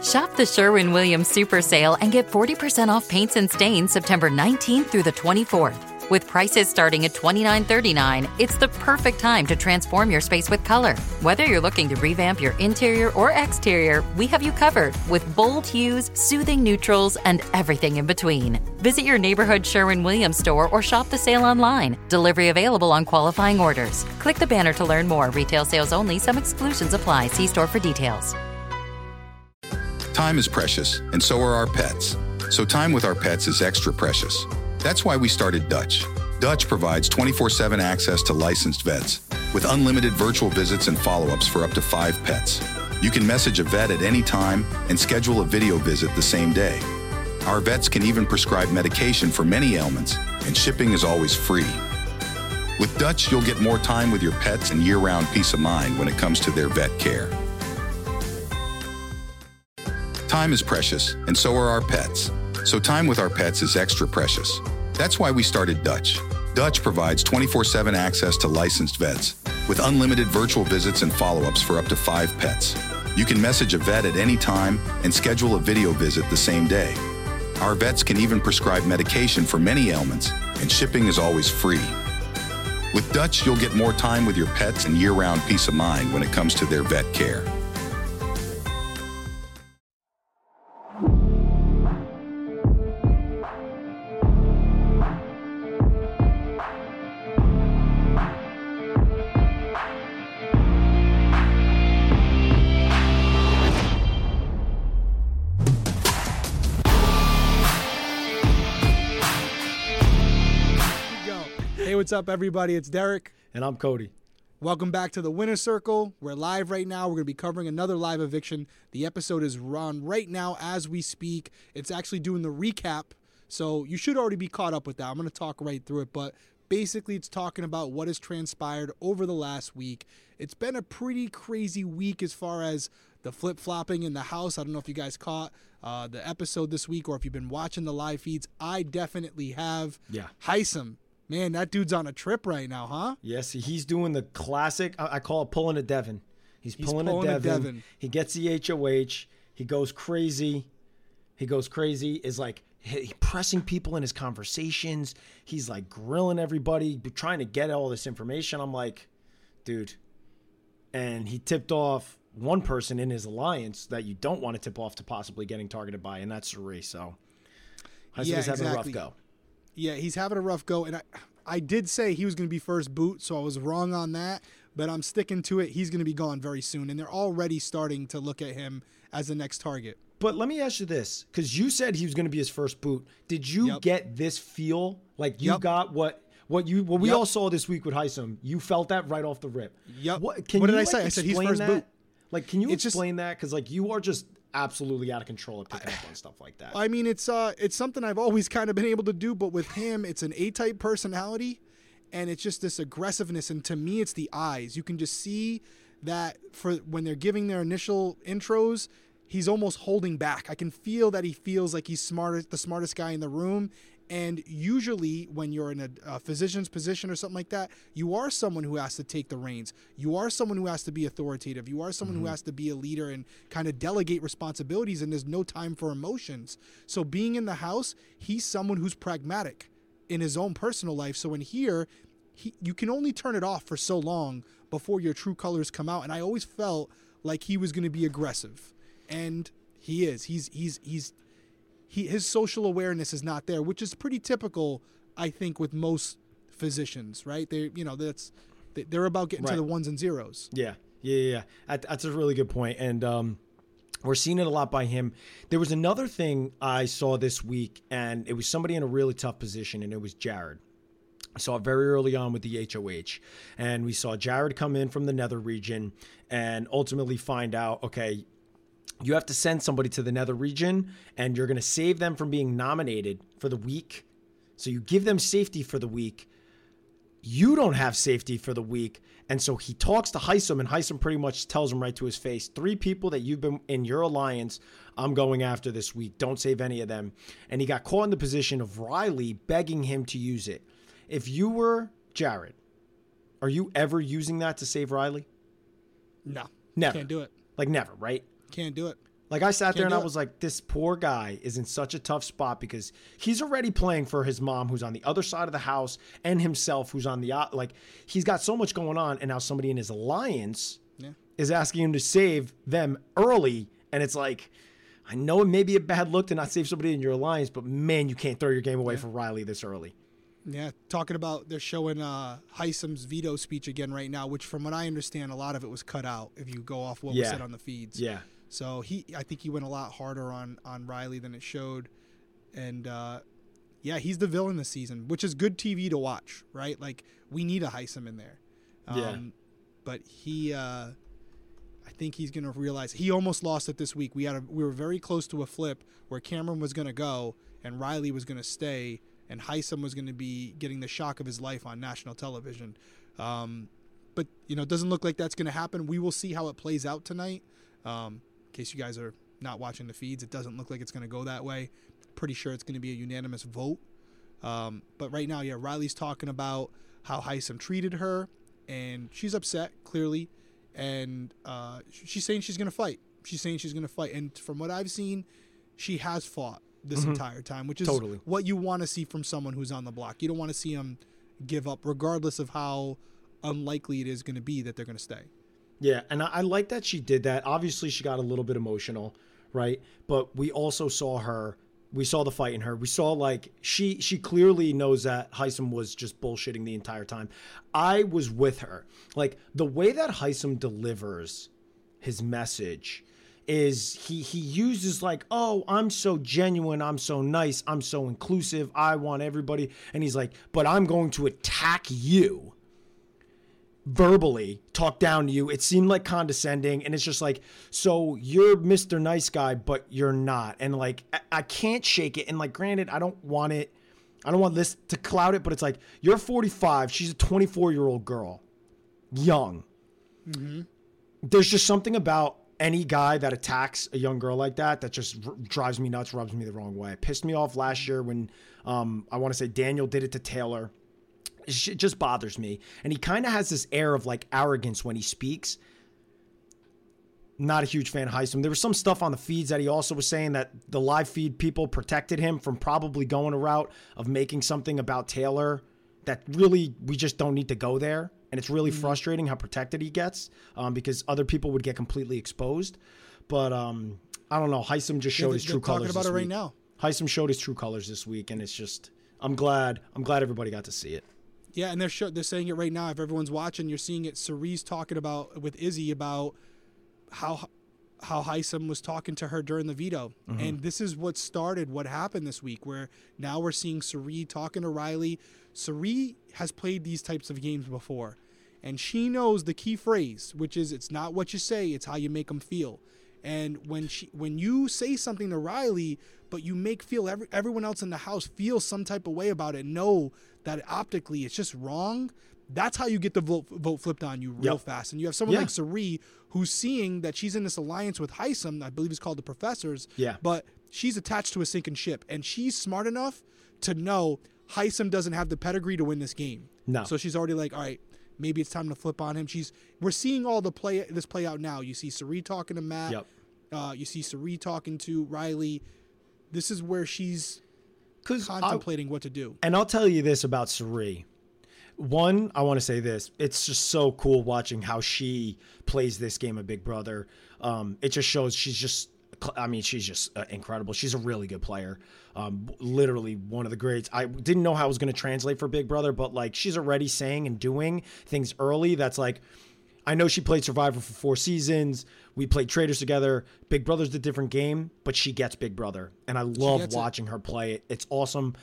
Shop the Sherwin-Williams Super Sale and get 40% off paints and stains September 19th through the 24th. With prices starting at $29.39, it's the perfect time to transform your space with color. Whether you're looking to revamp your interior or exterior, we have you covered with bold hues, soothing neutrals, and everything in between. Visit your neighborhood Sherwin-Williams store or shop the sale online. Delivery available on qualifying orders. Click the banner to learn more. Retail sales only. Some exclusions apply. See store for details. Time is precious, and so are our pets. So time with our pets is extra precious. That's why we started Dutch. Dutch provides 24/7 access to licensed vets with unlimited virtual visits and follow-ups for up to 5 pets. You can message a vet at any time and schedule a video visit the same day. Our vets can even prescribe medication for many ailments, and shipping is always free. With Dutch, you'll get more time with your pets and year-round peace of mind when it comes to their vet care. Time is precious, and so are our pets. So time with our pets is extra precious. That's why we started Dutch. Dutch provides 24/7 access to licensed vets with unlimited virtual visits and follow-ups for up to 5 pets. You can message a vet at any time and schedule a video visit the same day. Our vets can even prescribe medication for many ailments, and shipping is always free. With Dutch, you'll get more time with your pets and year-round peace of mind when it comes to their vet care. Hey, what's up, everybody? It's Derek. And I'm Cody. Welcome back to the Winner's Circle. We're live right now. We're going to be covering another live eviction. The episode is run right now as we speak. It's actually doing the recap, so you should already be caught up with that. I'm going to talk right through it, but basically it's talking about what has transpired over the last week. It's been a pretty crazy week as far as the flip-flopping in the house. I don't know if you guys caught the episode this week or if you've been watching the live feeds. I definitely have. Yeah. Heisem. Man, that dude's on a trip right now, huh? Yes, he's doing the classic, I call it pulling a Devin. He's pulling a Devin. He gets the HOH. He goes crazy. Is like pressing people in his conversations. He's like grilling everybody, trying to get all this information. I'm like, dude. And he tipped off one person in his alliance that you don't want to tip off to possibly getting targeted by, and that's Cerie. So he's having a rough go. Yeah, he's having a rough go, and I did say he was going to be first boot, so I was wrong on that, but I'm sticking to it. He's going to be gone very soon, and they're already starting to look at him as the next target. But let me ask you this, because you said he was going to be his first boot. Did you get this feel? Like you got what we all saw this week with Heisem? You felt that right off the rip. Yep. What did I say? I said he's first boot. Like, can you explain that? Because like you are just absolutely out of control at picking up on stuff like that. I mean, it's something I've always kind of been able to do, but with him, it's an A-type personality, and it's just this aggressiveness. And to me, it's the eyes. You can just see that for when they're giving their initial intros, he's almost holding back. I can feel that he feels like he's the smartest guy in the room. And usually when you're in a physician's position or something like that, you are someone who has to take the reins. You are someone who has to be authoritative. You are someone who has to be a leader and kind of delegate responsibilities, and there's no time for emotions. So being in the house, he's someone who's pragmatic in his own personal life. So in here, you can only turn it off for so long before your true colors come out. And I always felt like he was going to be aggressive. And he is. His social awareness is not there, which is pretty typical, I think, with most physicians, right? They're about getting to the ones and zeros. Yeah. That's a really good point. And we're seeing it a lot by him. There was another thing I saw this week, and it was somebody in a really tough position, and it was Jared. I saw it very early on with the HOH, and we saw Jared come in from the nether region and ultimately find out, okay, you have to send somebody to the nether region, and you're going to save them from being nominated for the week. So you give them safety for the week. You don't have safety for the week. And so he talks to Heisem, and Heisem pretty much tells him right to his face, 3 people that you've been in your alliance, I'm going after this week. Don't save any of them. And he got caught in the position of Riley begging him to use it. If you were Jared, are you ever using that to save Riley? No. Never. Can't do it. Like never, right? Can't do it. Like, I sat there Can't and I do it. was like, this poor guy is in such a tough spot because he's already playing for his mom who's on the other side of the house and himself who's on the, like, he's got so much going on. And now somebody in his alliance is asking him to save them early. And it's like, I know it may be a bad look to not save somebody in your alliance, but man, you can't throw your game away for Riley this early. Yeah, talking about, they're showing Hisam's veto speech again right now, which from what I understand, a lot of it was cut out if you go off what was said on the feeds. Yeah. So I think he went a lot harder on Riley than it showed. And yeah, he's the villain this season, which is good TV to watch, right? Like, we need a Hisam in there. But he, I think he's going to realize, he almost lost it this week. We were very close to a flip where Cameron was going to go and Riley was going to stay, and Hisam was going to be getting the shock of his life on national television. But, it doesn't look like that's going to happen. We will see how it plays out tonight. In case you guys are not watching the feeds, it doesn't look like it's going to go that way. Pretty sure it's going to be a unanimous vote. But right now, Riley's talking about how Hisam treated her, and she's upset, clearly. And she's saying she's going to fight. And from what I've seen, she has fought this entire time, which is what you want to see from someone who's on the block. You don't want to see them give up, regardless of how unlikely it is going to be that they're going to stay. Yeah, and I like that she did that. Obviously, she got a little bit emotional, right? But we also saw the fight in her. We saw, like, she clearly knows that Hisam was just bullshitting the entire time. I was with her. Like, the way that Hisam delivers his message is he uses, like, oh, I'm so genuine, I'm so nice, I'm so inclusive, I want everybody. And he's like, but I'm going to attack you. Verbally talk down to you. It seemed like condescending, and it's just like, so you're Mr. Nice Guy, but you're not. And like, I can't shake it. And like, granted, I don't want this to cloud it, but it's like, you're 45, she's a 24-year-old girl, young. There's just something about any guy that attacks a young girl like that just drives me nuts, rubs me the wrong way. It pissed me off last year when I want to say Daniel did it to Taylor. It just bothers me. And he kind of has this air of like arrogance when he speaks. Not a huge fan of Hisam. There was some stuff on the feeds that he also was saying that the live feed people protected him from probably going a route of making something about Taylor that really, we just don't need to go there. And it's really frustrating how protected he gets because other people would get completely exposed. But I don't know. Hisam just showed his true colors this week. Talking about it right now. Hisam showed his true colors this week, and it's just, I'm glad everybody got to see it. Yeah, and they're saying it right now. If everyone's watching, you're seeing it. Cerise talking about with Izzy about how Hisam was talking to her during the veto. And this is what happened this week, where now we're seeing Cerise talking to Riley. Cerise has played these types of games before, and she knows the key phrase, which is, it's not what you say, it's how you make them feel. And when you say something to Riley, but you make everyone else in the house feel some type of way about it, know that optically it's just wrong, that's how you get the vote flipped on you real fast. And you have someone like Cerise who's seeing that she's in this alliance with Hisam, I believe it's called the Professors, but she's attached to a sinking ship, and she's smart enough to know Hisam doesn't have the pedigree to win this game. No. So she's already like, all right, maybe it's time to flip on him. We're seeing all this play out now. You see Cerise talking to Matt. You see Cerise talking to Riley. This is where she's contemplating what to do. And I'll tell you this about Cerise. One, I want to say this. It's just so cool watching how she plays this game of Big Brother. It just shows she's just incredible. She's a really good player. Literally one of the greats. I didn't know how it was going to translate for Big Brother, but like, she's already saying and doing things early. That's like, I know she played Survivor for 4 seasons. We played Traitors together. Big Brother's the different game, but she gets Big Brother. And I love watching her play it. It's awesome.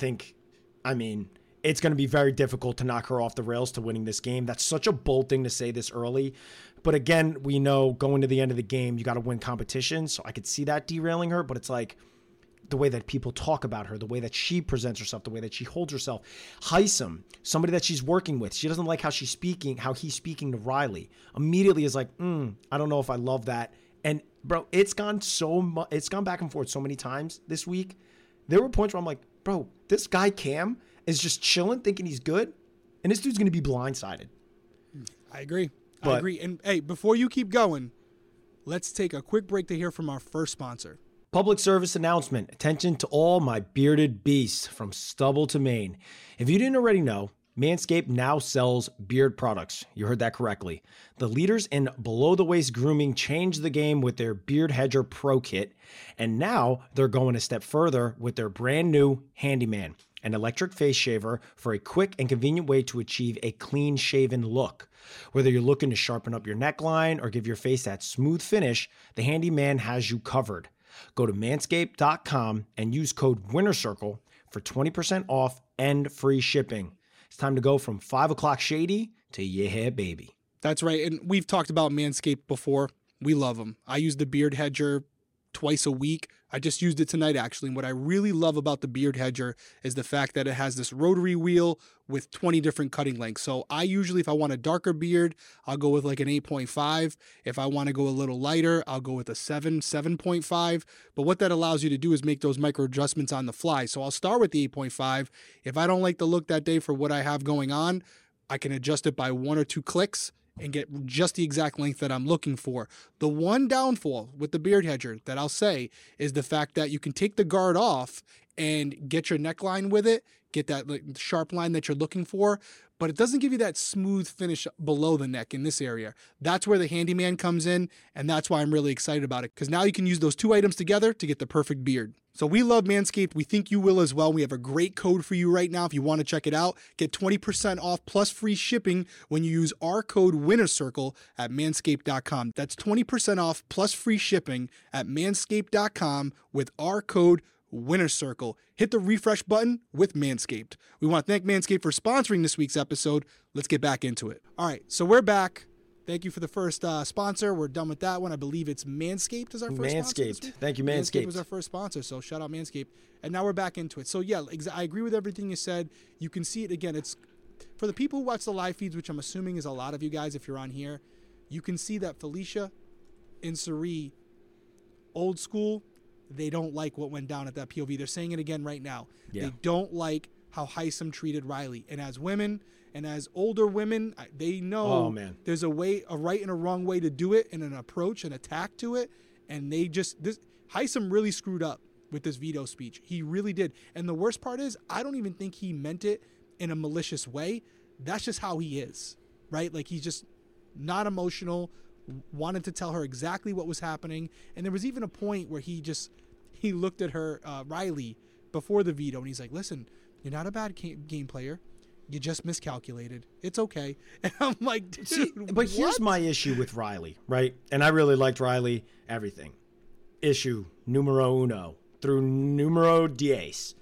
It's going to be very difficult to knock her off the rails to winning this game. That's such a bold thing to say this early. But again, we know going to the end of the game, you got to win competition. So I could see that derailing her, but it's like the way that people talk about her, the way that she presents herself, the way that she holds herself. Hisam, somebody that she's working with, she doesn't like how he's speaking to Riley. Immediately is like, I don't know if I love that. And bro, it's gone back and forth so many times this week. There were points where I'm like, bro, this guy Cam is just chilling, thinking he's good, and this dude's going to be blindsided. I agree. And hey, before you keep going, Let's take a quick break to hear from our first sponsor. Public service announcement. Attention to all my bearded beasts from stubble to mane. If you didn't already know, Manscaped now sells beard products. You heard that correctly. The leaders in below-the-waist grooming changed the game with their Beard Hedger Pro Kit, and now they're going a step further with their brand new Handyman, an electric face shaver for a quick and convenient way to achieve a clean-shaven look. Whether you're looking to sharpen up your neckline or give your face that smooth finish, the Handyman has you covered. Go to manscaped.com and use code WINNERCIRCLE for 20% off and free shipping. It's time to go from 5 o'clock shady to yeah, baby. That's right. And we've talked about Manscaped before. We love them. I use the Beard Hedger twice a week. I just used it tonight, actually. And what I really love about the Beard Hedger is the fact that it has this rotary wheel with 20 different cutting lengths. So I usually, if I want a darker beard, I'll go with like an 8.5. If I want to go a little lighter, I'll go with a 7.5. But what that allows you to do is make those micro adjustments on the fly. So I'll start with the 8.5. If I don't like the look that day for what I have going on, I can adjust it by 1 or 2 clicks and get just the exact length that I'm looking for. The one downfall with the Beard Hedger that I'll say is the fact that you can take the guard off and get your neckline with it, get that sharp line that you're looking for, but it doesn't give you that smooth finish below the neck in this area. That's where the Handyman comes in, and that's why I'm really excited about it, because now you can use those 2 items together to get the perfect beard. So we love Manscaped. We think you will as well. We have a great code for you right now if you want to check it out. Get 20% off plus free shipping when you use our code WINNERCIRCLE at manscaped.com. That's 20% off plus free shipping at manscaped.com with our code WINNERCIRCLE. Hit the refresh button with Manscaped. We want to thank Manscaped for sponsoring this week's episode. Let's get back into it. All right, so we're back. Thank you for the first sponsor. We're done with that one. I believe it's Manscaped is our first sponsor. Manscaped. Thank you, Manscaped. Manscaped was our first sponsor, so shout out Manscaped. And now we're back into it. So yeah, I agree with everything you said. You can see it again. It's for the people who watch the live feeds, which I'm assuming is a lot of you guys if you're on here. You can see that Felicia and Cirie, old school, they don't like what went down at that POV. They're saying it again right now. Yeah. They don't like how Hisam treated Riley. And as women and as older women, they know there's a right and a wrong way to do it and an approach, an attack to it. And Hisam really screwed up with this veto speech. He really did. And the worst part is, I don't even think he meant it in a malicious way. That's just how he is, right? Like, he's just not emotional, wanted to tell her exactly what was happening. And there was even a point where he looked at her, Riley, before the veto, and he's like, listen, you're not a bad game player. You just miscalculated. It's okay. And I'm like, dude, see, but here's my issue with Riley, right? And I really liked Riley, everything. Issue numero uno through numero diez.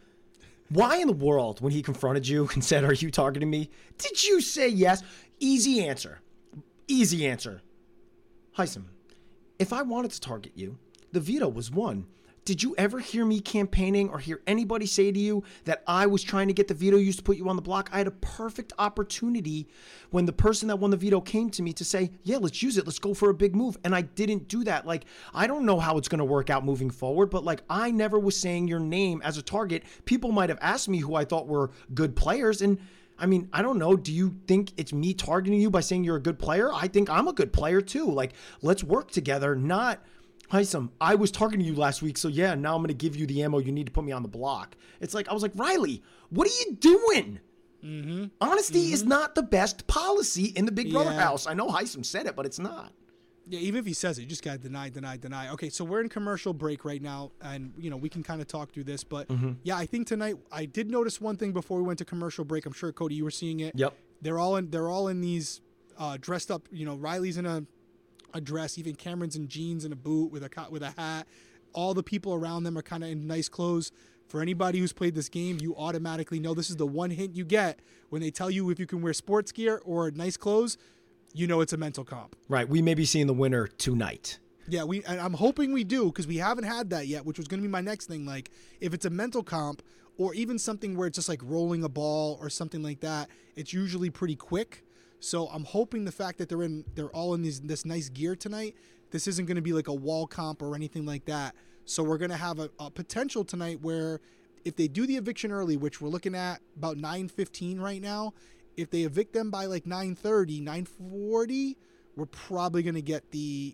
Why in the world, when he confronted you and said, are you targeting me, did you say yes? Easy answer. Easy answer. Hisam, if I wanted to target you, the veto was won. Did you ever hear me campaigning or hear anybody say to you that I was trying to get the veto used to put you on the block? I had a perfect opportunity when the person that won the veto came to me to say, yeah, let's use it. Let's go for a big move. And I didn't do that. Like, I don't know how it's going to work out moving forward, but like, I never was saying your name as a target. People might have asked me who I thought were good players. And I mean, I don't know. Do you think it's me targeting you by saying you're a good player? I think I'm a good player too. Like, let's work together, not Hisam, I was targeting you last week, so yeah, now I'm going to give you the ammo you need to put me on the block. It's like, I was like, Riley, what are you doing? Mm-hmm. Honesty is not the best policy in the Big Brother house. I know Hisam said it, but it's not. Yeah, even if he says it, you just got to deny. Okay, so we're in commercial break right now, and, we can kind of talk through this. But, yeah, I think tonight, I did notice one thing before we went to commercial break. I'm sure, Cody, you were seeing it. Yep. They're all in these dressed up, Riley's in a dress, even Cameron's in jeans and a boot with a hat. All the people around them are kind of in nice clothes. For anybody who's played this game, you automatically know this is the one hint you get when they tell you if you can wear sports gear or nice clothes, it's a mental comp. Right. We may be seeing the winner tonight. Yeah, and I'm hoping we do, because we haven't had that yet, which was going to be my next thing. Like, if it's a mental comp or even something where it's just like rolling a ball or something like that, it's usually pretty quick. So I'm hoping the fact that they're all in this nice gear tonight, this isn't going to be like a wall comp or anything like that. So we're going to have a potential tonight where if they do the eviction early, which we're looking at about 9:15 right now, if they evict them by like 9:30, 9:40, we're probably gonna get the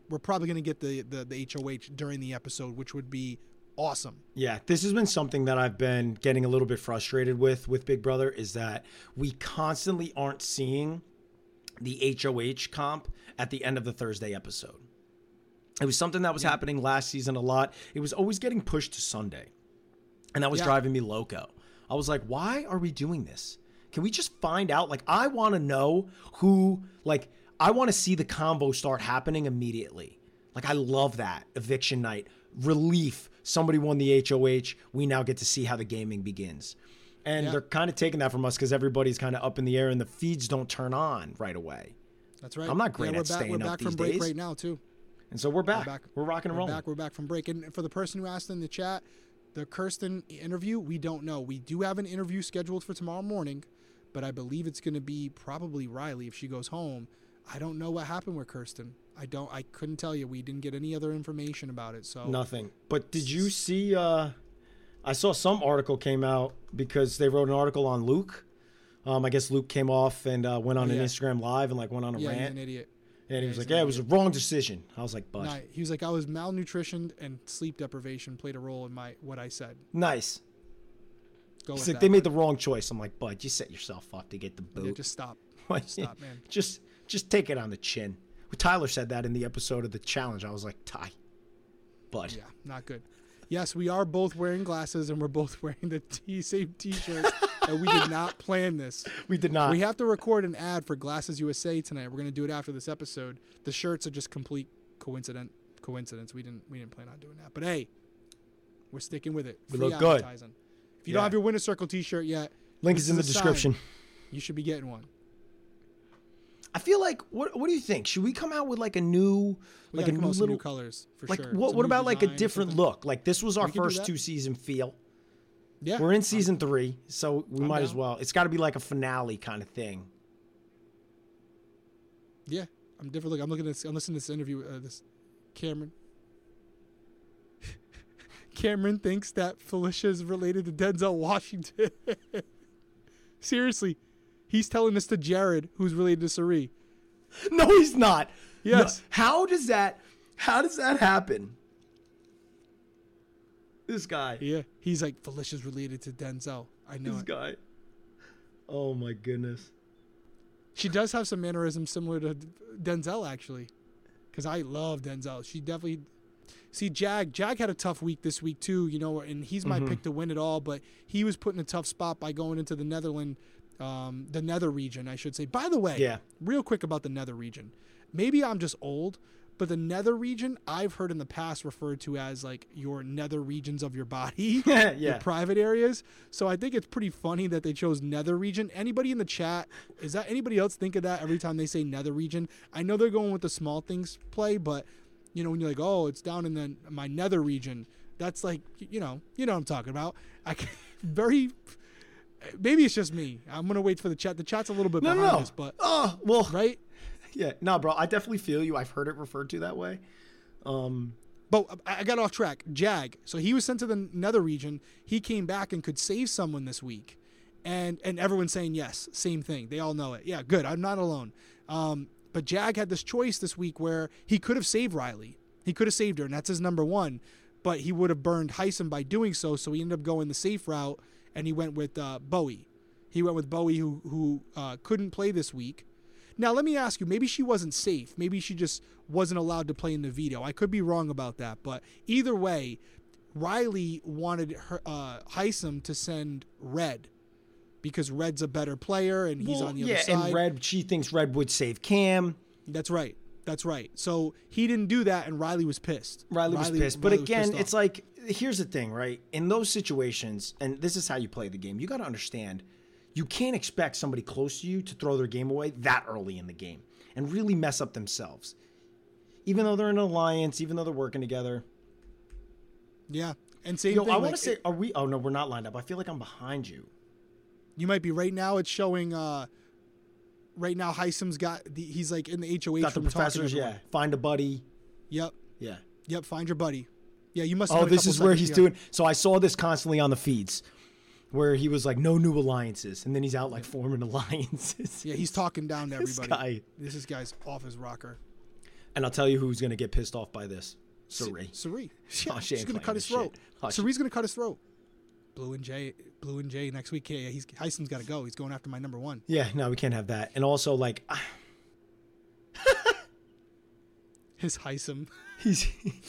HOH during the episode, which would be awesome. Yeah, this has been something that I've been getting a little bit frustrated with Big Brother, is that we constantly aren't seeing the HOH comp at the end of the Thursday episode. It was something that was happening last season a lot. It was always getting pushed to Sunday, and that was driving me loco. I was like, why are we doing this? Can we just find out? Like, I want to know who, like, I want to see the combo start happening immediately. Like, I love that. Eviction night, relief. Somebody won the HOH. We now get to see how the gaming begins. And they're kind of taking that from us because everybody's kind of up in the air and the feeds don't turn on right away. That's right. I'm not great at staying up these days. We're back from break right now, too. And so we're back. We're rocking and rolling. We're back from break. And for the person who asked in the chat, the Kirsten interview, we don't know. We do have an interview scheduled for tomorrow morning, but I believe it's going to be probably Riley if she goes home. I don't know what happened with Kirsten. I couldn't tell you. We didn't get any other information about it. So nothing. But did you see, I saw some article came out because they wrote an article on Luke. I guess Luke came off and went on an Instagram Live and like went on a rant. Yeah, an idiot. And he was like, it was a wrong decision. I was like, bud. Nah, he was like, I was malnutritioned and sleep deprivation played a role in what I said. Nice. He's like, they made the wrong choice. I'm like, bud, you set yourself up to get the boot. Yeah, just stop. Stop, man. Just take it on the chin. Tyler said that in the episode of The Challenge. I was like, Ty, bud. Yeah, not good. Yes, we are both wearing glasses and we're both wearing the same T-shirts. And we did not plan this. We did not. We have to record an ad for Glasses USA tonight. We're going to do it after this episode. The shirts are just complete coincidence. We didn't plan on doing that. But hey, we're sticking with it. We look good. If you don't have your Winter Circle T-shirt yet, link is in the description. You should be getting one. I feel like, what do you think? Should we come out with like a new, like a new little new colors for like, sure? What about like a different look? Like this was our first 2-season feel. Yeah, we're in season 3, so we might as well. It's got to be like a finale kind of thing. Yeah, I'm different. I'm looking at this. I'm listening to this interview. This Cameron. Cameron thinks that Felicia is related to Denzel Washington. Seriously, he's telling this to Jared, who's related to Sari. No, he's not. Yes. No. How does that happen? This guy. Yeah, he's like, Felicia's related to Denzel. I know this guy. Oh my goodness. She does have some mannerisms similar to Denzel, actually, because I love Denzel. She definitely. See, Jag had a tough week this week too, you know, and he's my pick to win it all, but he was put in a tough spot by going into the Nether region, I should say. By the way, real quick about the Nether region. Maybe I'm just old, but the Nether region I've heard in the past referred to as like your nether regions of your body, your private areas. So I think it's pretty funny that they chose Nether region. Anybody in the chat, is that anybody else think of that every time they say Nether region? I know they're going with the small things play, but you know, when you're like, oh, it's down in my nether region, that's like, you know what I'm talking about. Maybe it's just me. I'm going to wait for the chat. The chat's a little bit behind this, but. Oh, well. Right? Yeah. No, bro, I definitely feel you. I've heard it referred to that way. But I got off track. Jag. So he was sent to the nether region. He came back and could save someone this week. And everyone's saying yes. Same thing. They all know it. Yeah, good. I'm not alone. But Jag had this choice this week where he could have saved Riley. He could have saved her, and that's his number one. But he would have burned Hisam by doing so, so he ended up going the safe route, and he went with Bowie. He went with Bowie, who couldn't play this week. Now, let me ask you, maybe she wasn't safe. Maybe she just wasn't allowed to play in the veto. I could be wrong about that. But either way, Riley wanted Hisam to send Red, because Red's a better player and he's on the other side. Yeah, and she thinks Red would save Cam. That's right. So he didn't do that, and Riley was pissed. Riley was pissed. But again, it's like, here's the thing, right? In those situations, and this is how you play the game, you got to understand, you can't expect somebody close to you to throw their game away that early in the game and really mess up themselves. Even though they're in an alliance, even though they're working together. Yeah. And same thing. I want to say, are we? Oh, no, we're not lined up. I feel like I'm behind you. You might be. Right now it's showing, right now Hisam's he's like in the HOH. Got the professors, Find a buddy. Yep. Yeah. Yep, find your buddy. Yeah, you must. Oh, this is where he's doing. So I saw this constantly on the feeds, where he was like, no new alliances. And then he's out like forming alliances. Yeah, he's talking down to everybody. This guy's off his rocker. And I'll tell you who's going to get pissed off by this. Sari. Sari. She Yeah, ain't she's gonna playing cut his this shit. throat. Oh, she- Sari's gonna cut his throat. Blue and Jay next week. Yeah, Heisom's got to go. He's going after my number one. Yeah, no, we can't have that. And also, like, His Heisom. he's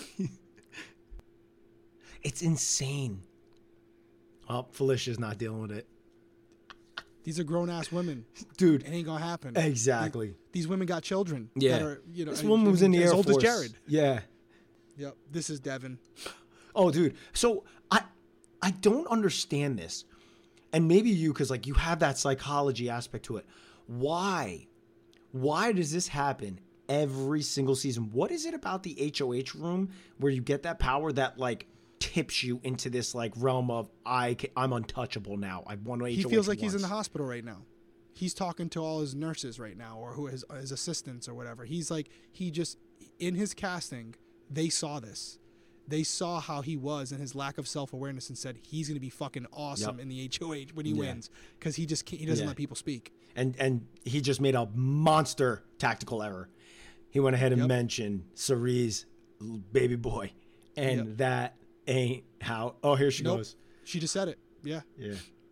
it's insane. Oh, Felicia's not dealing with it. These are grown ass women. Dude, It ain't gonna happen. exactly. These women got children. Yeah. That are, This woman was in the as Air old Force. as Jared. Yeah. Yep. This is Devin. Oh, dude. So I don't understand this. And maybe you, because like you have that psychology aspect to it. Why? Why does this happen every single season? What is it about the HOH room where you get that power that like tips you into this like realm of I'm untouchable now. I won HOH He feels like he's in once. the hospital right now. He's talking to all his nurses right now, or who his assistants or whatever. He's like, in his casting, they saw this. They saw how he was and his lack of self-awareness and said he's going to be fucking awesome Yep. in the HOH when he Yeah. wins, because he doesn't Yeah. let people speak. And he just made a monster tactical error. He went ahead and Yep. mentioned Cerie's baby boy. And Yep. that ain't how. Oh, here she Nope. goes. She just said it. Yeah. Yeah.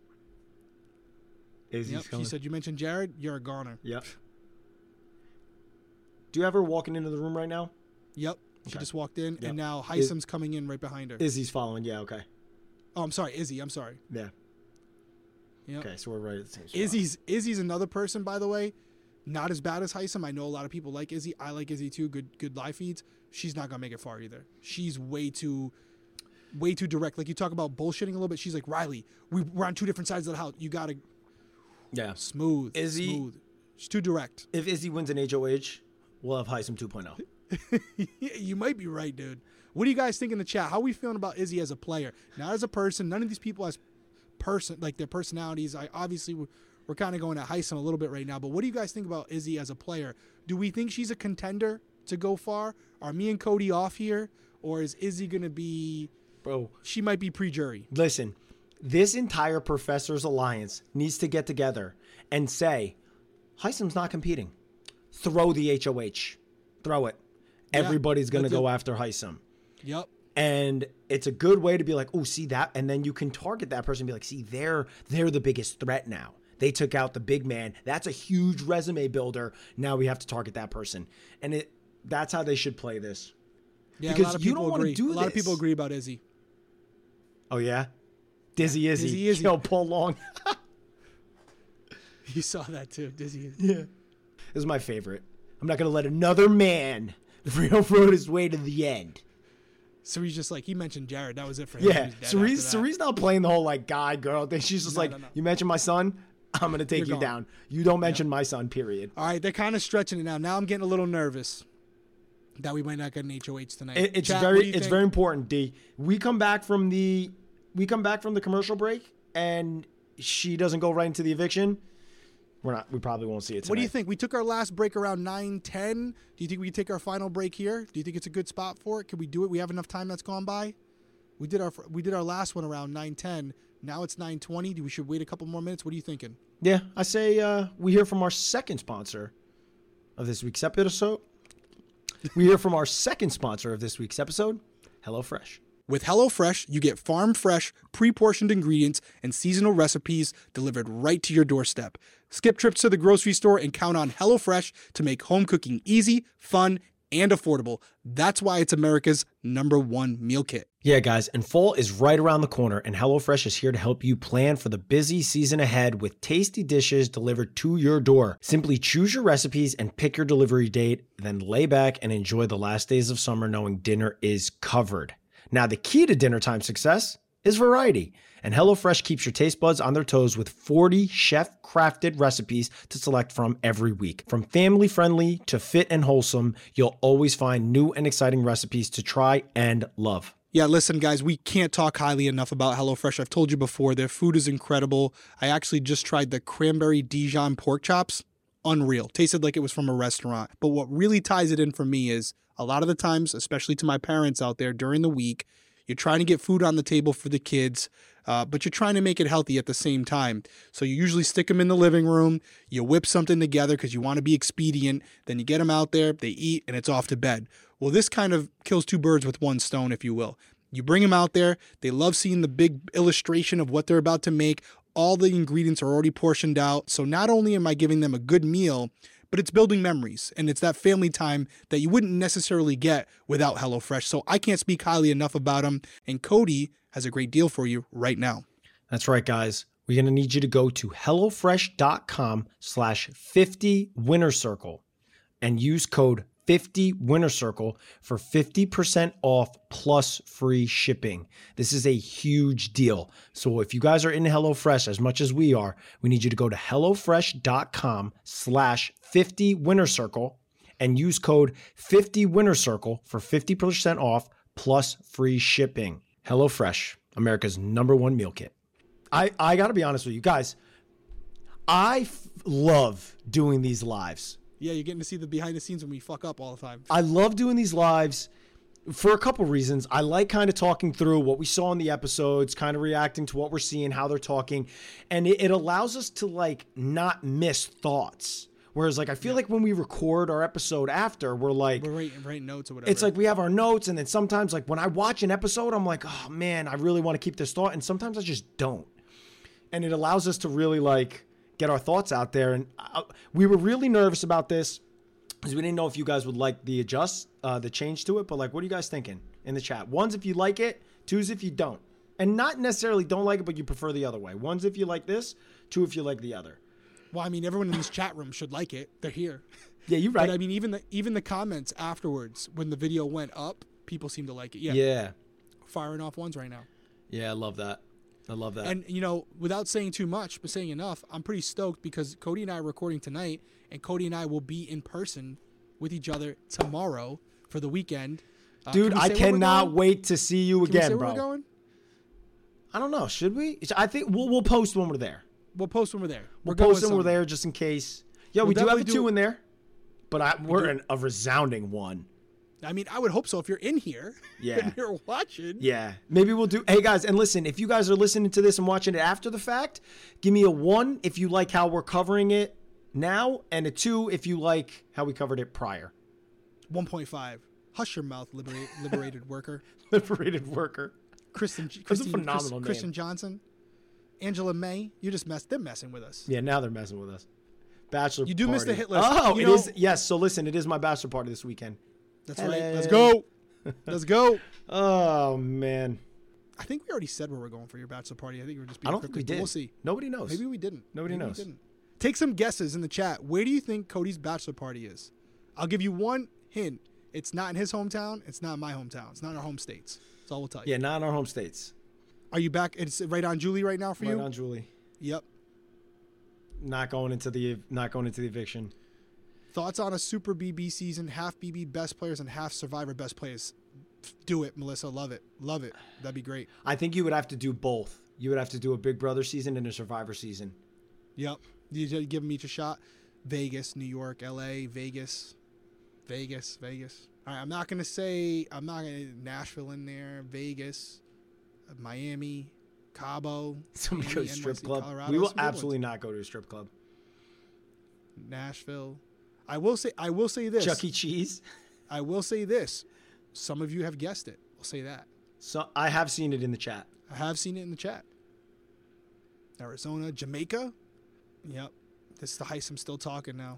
Izzy's Yep. coming. She said, "You mentioned Jared. You're a goner." Yep. Do you have her walking into the room right now? Yep. She Okay. just walked in, Yep. and now Heisom's coming in right behind her. Izzy's following. Yeah, okay. Oh, I'm sorry, Izzy. I'm sorry. Yeah. Yep. Okay, so we're right at the same spot. Izzy's another person, by the way, not as bad as Heisom. I know a lot of people like Izzy. I like Izzy too. Good live feeds. She's not gonna make it far either. She's way too direct. Like you talk about bullshitting a little bit. She's like, Riley, we're on two different sides of the house. You gotta Yeah. smooth. Izzy- Smooth. She's too direct. If Izzy wins an HOH, we'll have Heisem 2.0. You might be right, dude. What do you guys think in the chat? How are we feeling about Izzy as a player? Not as a person. None of these people as person, like their personalities. We're kind of going at Heisem a little bit right now, but what do you guys think about Izzy as a player? Do we think she's a contender to go far? Are me and Cody off here? Or is Izzy going to be, Bro, she might be pre-jury? listen, this entire Professors Alliance needs to get together and say, Heisem's not competing. Throw the HOH. Throw it. Yeah, Everybody's going to that's go it. after Heisem. Yep. And it's a good way to be like, oh, see that? And then you can target that person and be like, see, they're the biggest threat now. They took out the big man. That's a huge resume builder. Now we have to target that person. And that's how they should play this. Yeah, Because a lot of you people don't wanna agree. do A lot of this. people agree about Izzy. Oh, yeah? Dizzy Izzy. Dizzy Izzy. Yo, Paul Long. You saw that too, Izzy. Yeah. This is my favorite. I'm not going to let another man railroad his way to the end. So he's just like, he mentioned Jared. That was it for him. Yeah. He was dead after that. Cerise not playing the whole like guy girl thing. She's just No, like, no. you mentioned my son, I'm going to take You're you gone. down. You don't mention my son, period. All right, they're kind of stretching it now. Now I'm getting a little nervous that we might not get an HOH tonight. It's Chat, what do you it's think? very important, D. We come back from the commercial break and she doesn't go right into the eviction. We probably won't see it tonight. What do you think? We took our last break around 9:10. Do you think we can take our final break here? Do you think it's a good spot for it? Can we do it? We have enough time that's gone by. We did our last one around 9:10. Now it's 9:20. We should wait a couple more minutes. What are you thinking? Yeah, I say we hear from our second sponsor of this week's episode. We hear from our second sponsor of this week's episode, HelloFresh. With HelloFresh, you get farm-fresh, pre-portioned ingredients and seasonal recipes delivered right to your doorstep. Skip trips to the grocery store and count on HelloFresh to make home cooking easy, fun, and affordable. That's why it's America's #1 meal kit. Yeah, guys, and fall is right around the corner, and HelloFresh is here to help you plan for the busy season ahead with tasty dishes delivered to your door. Simply choose your recipes and pick your delivery date, then lay back and enjoy the last days of summer knowing dinner is covered. Now, the key to dinner time success is variety, and HelloFresh keeps your taste buds on their toes with 40 chef-crafted recipes to select from every week. From family-friendly to fit and wholesome, you'll always find new and exciting recipes to try and love. Yeah, listen, guys, we can't talk highly enough about HelloFresh. I've told you before, their food is incredible. I actually just tried the cranberry Dijon pork chops. Unreal. Tasted like it was from a restaurant. But what really ties it in for me is a lot of the times, especially to my parents out there during the week, You're trying to get food on the table for the kids, but you're trying to make it healthy at the same time. So you usually stick them in the living room. You whip something together because you want to be expedient. Then you get them out there, they eat, and it's off to bed. Well, this kind of kills two birds with one stone, if you will. You bring them out there. They love seeing the big illustration of what they're about to make. All the ingredients are already portioned out. So not only am I giving them a good meal, but it's building memories, and it's that family time that you wouldn't necessarily get without HelloFresh. So I can't speak highly enough about them, and Cody has a great deal for you right now. That's right, guys. We're going to need you to go to HelloFresh.com/50winnercircle and use code 50winnercircle for 50% off plus free shipping. This is a huge deal. So if you guys are in HelloFresh as much as we are, we need you to go to HelloFresh.com/50winnercircle and use code 50winnercircle for 50% off plus free shipping. HelloFresh, America's #1 meal kit. I got to be honest with you guys. I love doing these lives. Yeah, you're getting to see the behind the scenes when we fuck up all the time. I love doing these lives for a couple reasons. I like kind of talking through what we saw in the episodes, kind of reacting to what we're seeing, how they're talking. And it allows us to like not miss thoughts. Whereas like I feel like when we record our episode after, we're writing notes or whatever. It's like we have our notes, and then sometimes like when I watch an episode, I'm like, oh man, I really want to keep this thought. And sometimes I just don't. And it allows us to really like get our thoughts out there. And we were really nervous about this because we didn't know if you guys would like the change to it. But like, what are you guys thinking in the chat? One's if you like it, two's if you don't. And not necessarily don't like it, but you prefer the other way. One's if you like this, two if you like the other. Well, I mean, everyone in this chat room should like it. They're here. Yeah, you're right. But I mean, even the comments afterwards, when the video went up, people seem to like it. Yeah. Firing off ones right now. Yeah, I love that. And, you know, without saying too much, but saying enough, I'm pretty stoked because Cody and I are recording tonight, and Cody and I will be in person with each other tomorrow for the weekend. Dude, I cannot wait to see you again, say bro. Where we're going? I don't know. Should we? I think we'll post when we're there. We'll post when we're there. We'll post when we're there just in case. Yeah, we do have a 2 in there, but we're in a resounding 1. I mean, I would hope so if you're in here. Yeah. And you're watching. Yeah. Maybe we'll do. Hey, guys, and listen, if you guys are listening to this and watching it after the fact, give me a 1 if you like how we're covering it now, and a 2 if you like how we covered it prior. 1.5. Hush your mouth, liberated worker. Liberated worker. That's a phenomenal name. Kristen Johnson. Angela May. They're messing with us. Yeah, now they're messing with us. Bachelor You do party. miss the hit list. Oh, it is. Yes, so listen, it is my bachelor party this weekend. That's right. Let's go. Let's go. Oh, man. I think we already said where we're going for your bachelor party. I think we're just being I don't think we did. We'll see. Nobody knows. Maybe we didn't. Nobody knows. Take some guesses in the chat. Where do you think Cody's bachelor party is? I'll give you one hint. It's not in his hometown. It's not in my hometown. It's not in our home states. That's all we'll tell you. Yeah, not in our home states. Are you back? It's right on Julie right now for you? Right on Julie. Yep. Not going into the eviction. Thoughts on a Super BB season, half BB best players and half Survivor best players? Do it, Melissa. Love it. Love it. That'd be great. I think you would have to do both. You would have to do a Big Brother season and a Survivor season. Yep. You give them each a shot. Vegas, New York, LA, Vegas. All right, I'm not going to Nashville in there, Vegas, Miami, Cabo. Somebody go to strip club. Colorado. We will absolutely not go to a strip club. Nashville. I will say this. Chuck E. Cheese. I will say this. Some of you have guessed it. We'll say that. So I have seen it in the chat. Arizona, Jamaica. Yep. This is the heist. I'm still talking now.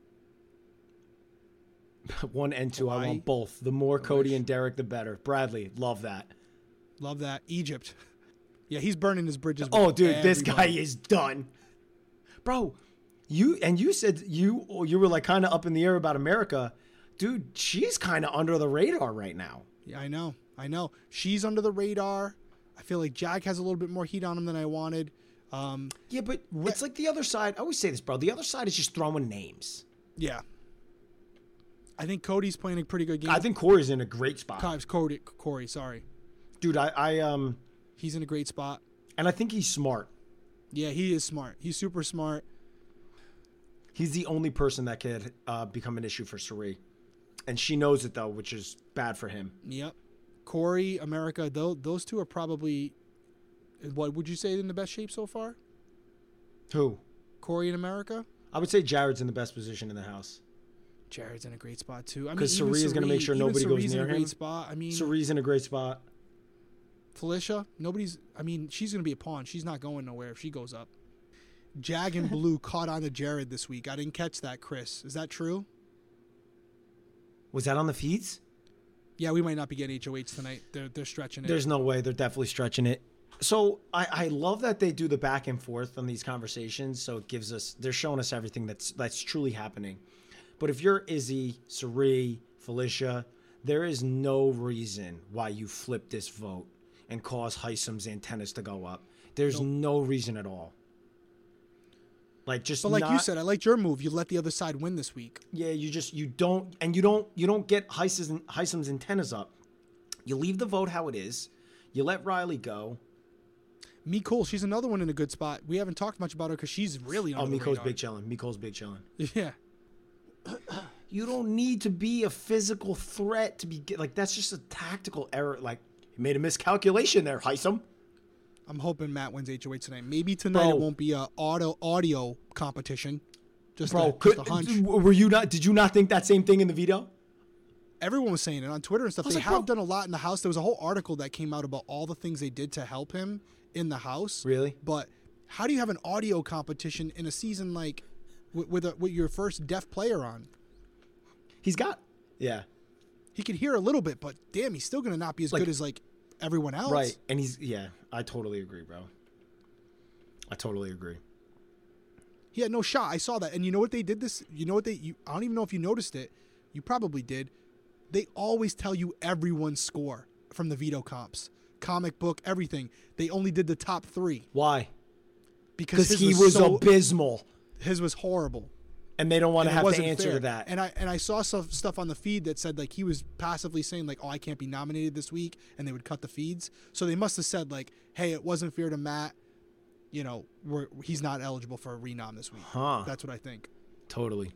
1 and 2. Hawaii. I want both. The more Cody and Derek, the better. Bradley, love that. Love that. Egypt. Yeah, he's burning his bridges. Oh, dude, this guy is done. Bro, you said you were like kind of up in the air about America. Dude, she's kind of under the radar right now. Yeah, I know. She's under the radar. I feel like Jack has a little bit more heat on him than I wanted. Yeah, but it's like the other side. I always say this, bro. The other side is just throwing names. Yeah. I think Cody's playing a pretty good game. I think Corey's in a great spot. Corey, sorry. Dude, he's in a great spot. And I think he's smart. Yeah, he is smart. He's super smart. He's the only person that could become an issue for Cirie. And she knows it, though, which is bad for him. Yep. Corey, America, those two are probably, what would you say, in the best shape so far? Who? Corey and America? I would say Jared's in the best position in the house. Jared's in a great spot too. I mean, Because Cirie is going to make sure nobody goes Cirie's near in a him. great spot. I mean, Cirie's in a great spot. Felicia, she's going to be a pawn. She's not going nowhere if she goes up. Jag and Blue caught on to Jared this week. I didn't catch that, Chris. Is that true? Was that on the feeds? Yeah, we might not be getting HOH tonight. They're stretching it. There's no way. They're definitely stretching it. So I love that they do the back and forth on these conversations. So it gives us, they're showing us everything that's truly happening. But if you're Izzy, Cirie, Felicia, there is no reason why you flip this vote and cause Hisam's antennas to go up. There's no reason at all. Like, just But like not, you said, I liked your move. You let the other side win this week. yeah, you don't get Hisam's antennas up. You leave the vote how it is. You let Riley go. Mecole, she's another one in a good spot. We haven't talked much about her because she's really on the Mecole's radar. big chillin'. Mecole's big chillin'. Yeah. You don't need to be a physical threat to be like. That's just a tactical error. Like, you made a miscalculation there, Hisam. I'm hoping Matt wins HOH tonight. Maybe tonight Bro. it won't be a audio competition. Just Bro, just a hunch. were you not? Did you not think that same thing in the veto? Everyone was saying it on Twitter and stuff. I was They like, have bro. done a lot in the House. There was a whole article that came out about all the things they did to help him in the House. Really? But how do you have an audio competition in a season like with your first deaf player on? He's got. Yeah. He could hear a little bit, but damn, he's still going to not be as Like- good as like everyone else. Right. And I totally agree, bro. I totally agree. He had no shot. I saw that. And you know what they did this? I don't even know if you noticed it. You probably did. They always tell you everyone's score from the veto comps. Comic book, everything. They only did the top 3. Why? Because Because he was abysmal. His was horrible. And they don't want to And it have to wasn't answer fair. to that. And I saw stuff on the feed that said like he was passively saying like, oh, I can't be nominated this week, and they would cut the feeds. So they must have said like, hey, it wasn't fair to Matt. You know, he's not eligible for a renom this week. Huh. That's what I think. Totally.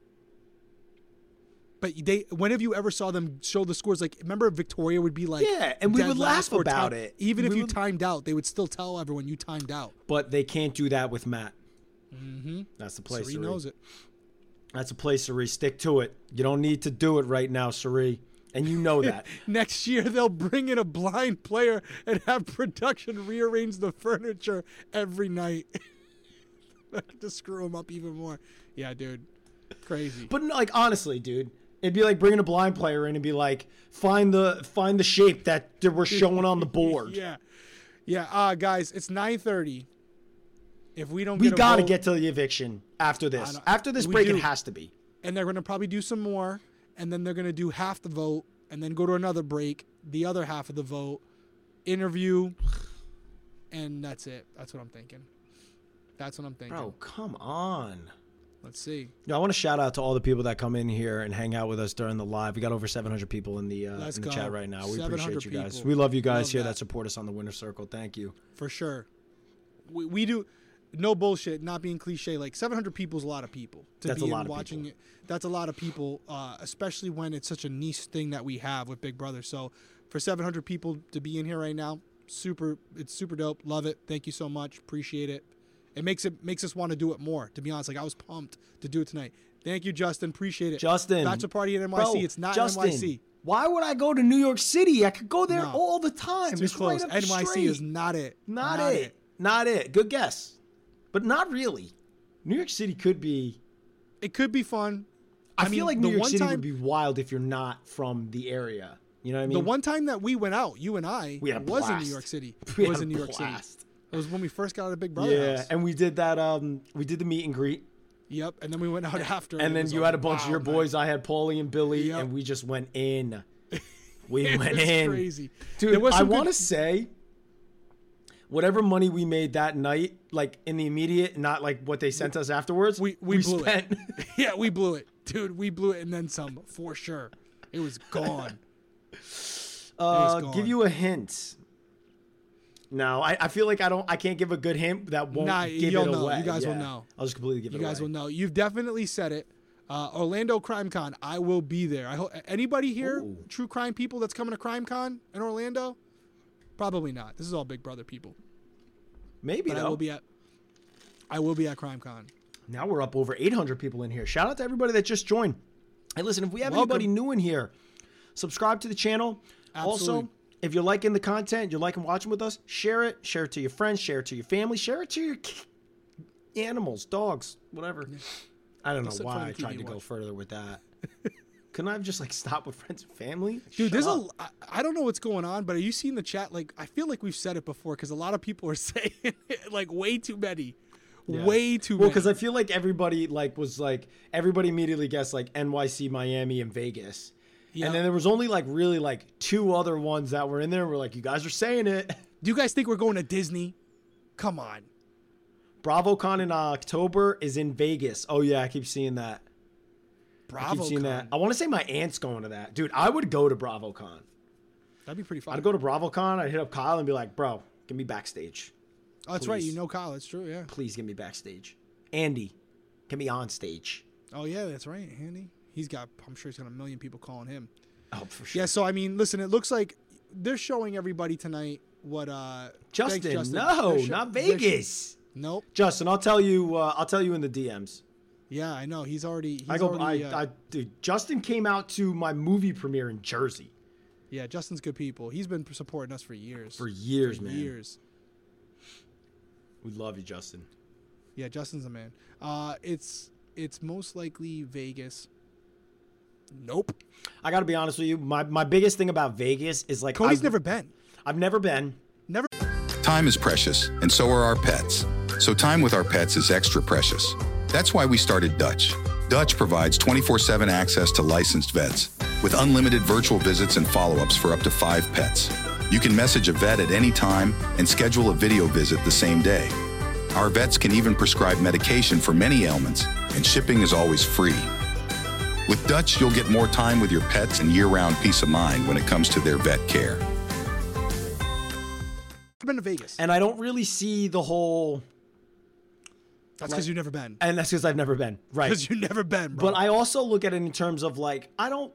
But when have you ever saw them show the scores? Like, remember Victoria would be like, Yeah, and we dead would last laugh or about time- it. Even if We you would- timed out, they would still tell everyone you timed out. But they can't do that with Matt. Mm-hmm. That's the place. Cirie knows it. That's a place, Cirie. Stick to it. You don't need to do it right now, Cirie. And you know that. Next year, they'll bring in a blind player and have production rearrange the furniture every night to screw them up even more. Yeah, dude. Crazy. But no, like, honestly, dude, it'd be like bringing a blind player in and be like, find the shape that we're showing on the board. Yeah. Yeah. Guys, it's 9:30. If we don't We get a got to vote- get to the eviction after this. After this We break, do. it has to be. And they're going to probably do some more, and then they're going to do half the vote, and then go to another break, the other half of the vote, interview, and that's it. That's what I'm thinking. Bro, come on. Let's see. I want to shout out to all the people that come in here and hang out with us during the live. We got over 700 people in the Let's in the go. chat right now. We 700 appreciate you guys. people. We love you guys Love here that. that support us on the Winner Circle. Thank you. For sure. We do, no bullshit, not being cliche. Like 700 people is a lot of people. That's be a lot of watching people. It. That's a lot of people, especially when it's such a niche thing that we have with Big Brother. So for 700 people to be in here right now, it's super dope. Love it. Thank you so much. Appreciate it. It makes us want to do it more. To be honest, like I was pumped to do it tonight. Thank you, Justin. Appreciate it. Justin. Bachelor party in NYC. Bro, It's not Justin, NYC. Why would I go to New York City? I could go there No. all the time. It's too It's right close. up the NYC street. is not it. Not it. Not it. Good guess. But not really. New York City could be. It could be fun. I mean, feel like the New York one City time- would be wild if you're not from the area. You know what I mean? The one time that we went out, you and I, We had a was in blast. New York City. We It was had in a New York City. blast. It was when we first got out of Big Brother Yeah, house. and we did that. We did the meet and greet, Yep, and then we went out after. and it then was you had a bunch of wild your night. boys. I had Paulie and Billy, Yep. and we just went in. We It went was in, crazy. dude. There was I some good- want to say, whatever money we made that night, like in the immediate, not like what they sent us afterwards, We blew spent. it. Yeah, we blew it, dude. We blew it, and then some for sure. It was gone. gone. Give you a hint. No, I feel like I can't give a good hint that won't Nah, give you'll it know. away. You guys will Yeah. know. I'll just completely give You it away. guys will know. You've definitely said it. Orlando Crime Con. I will be there. I hope anybody here, Ooh. true crime people that's coming to Crime Con in Orlando. Probably not. This is all Big Brother people. Maybe But though. I will be at Crime Con. Now we're up over 800 people in here. Shout out to everybody that just joined. Hey, listen, if we have Welcome. anybody new in here, subscribe to the channel. Absolutely. Also, if you're liking the content, you're liking watching with us, share it. Share it to your friends. Share it to your family. Share it to your animals, dogs, whatever. I don't know Except why for the I tried TV to go watch. further with that. Couldn't I have just like stopped with friends and family? Dude, Shut up. I don't know what's going on, but are you seeing the chat? Like, I feel like we've said it before because a lot of people are saying it, like way too many. Yeah. Way too Well, many. because I feel like everybody everybody immediately guessed like NYC, Miami, and Vegas. Yeah. And then there was only like really like 2 other ones that were in there. We're like, you guys are saying it. Do you guys think we're going to Disney? Come on. BravoCon in October is in Vegas. Oh yeah, I keep seeing that. I keep seeing that. BravoCon. I want to say my aunt's going to that. Dude, I would go to BravoCon. That'd be pretty fun. I'd go to BravoCon. I'd hit up Kyle and be like, bro, give me backstage. Oh, that's right. please. You know Kyle. That's true. Yeah. Please give me backstage. Andy, get me on stage. Oh yeah, that's right. Andy. I'm sure he's got a million people calling him. Oh, for sure. Yeah. So I mean, listen. It looks like they're showing everybody tonight what. Justin, thanks, Justin. no, They're not they're Vegas. Nope. Justin, I'll tell you in the DMs. Yeah, I know. He's already. Dude, Justin came out to my movie premiere in Jersey. Yeah, Justin's good people. He's been supporting us for years. For years, man. Years. We love you, Justin. Yeah, Justin's a man. It's most likely Vegas. Nope. I got to be honest with you. My biggest thing about Vegas is like Cody's never been. I've never been. Never. Time is precious, and so are our pets. So time with our pets is extra precious. That's why we started Dutch. Dutch provides 24/7 access to licensed vets with unlimited virtual visits and follow-ups for up to 5 pets. You can message a vet at any time and schedule a video visit the same day. Our vets can even prescribe medication for many ailments, and shipping is always free. With Dutch, you'll get more time with your pets and year-round peace of mind when it comes to their vet care. I've been to Vegas. And I don't really see the whole. That's because you've never been. And that's because I've never been. Right. Because you've never been, bro. But I also look at it in terms of like,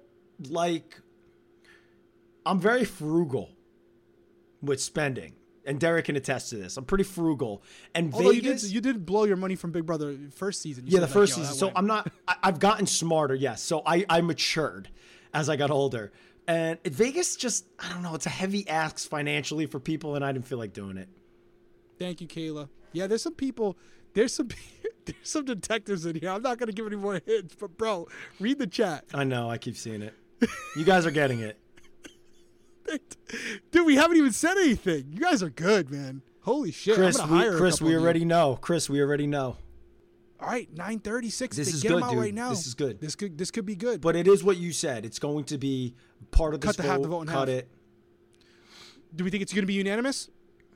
I'm very frugal with spending. And Derek can attest to this. I'm pretty frugal. And Although Vegas. you did blow your money from Big Brother first season. You Yeah, said, the first "Yo, season. that So went." I'm not. I've gotten smarter. Yes. So I matured as I got older. And Vegas just, I don't know. It's a heavy ask financially for people, and I didn't feel like doing it. Thank you, Kayla. Yeah, there's some people. There's some detectives in here. I'm not gonna give any more hints, but bro, read the chat. I know. I keep seeing it. You guys are getting it. Dude, we haven't even said anything. You guys are good, man. Holy shit. Chris, I'm gonna hire a Chris, couple we of you. already know. Chris, we already know. All right, 9:36. This is Get them good, out dude. right now. This is good. This could be good. But it is what you said. It's going to be part of this Cut the vote in Cut half. it. Do we think it's gonna be unanimous?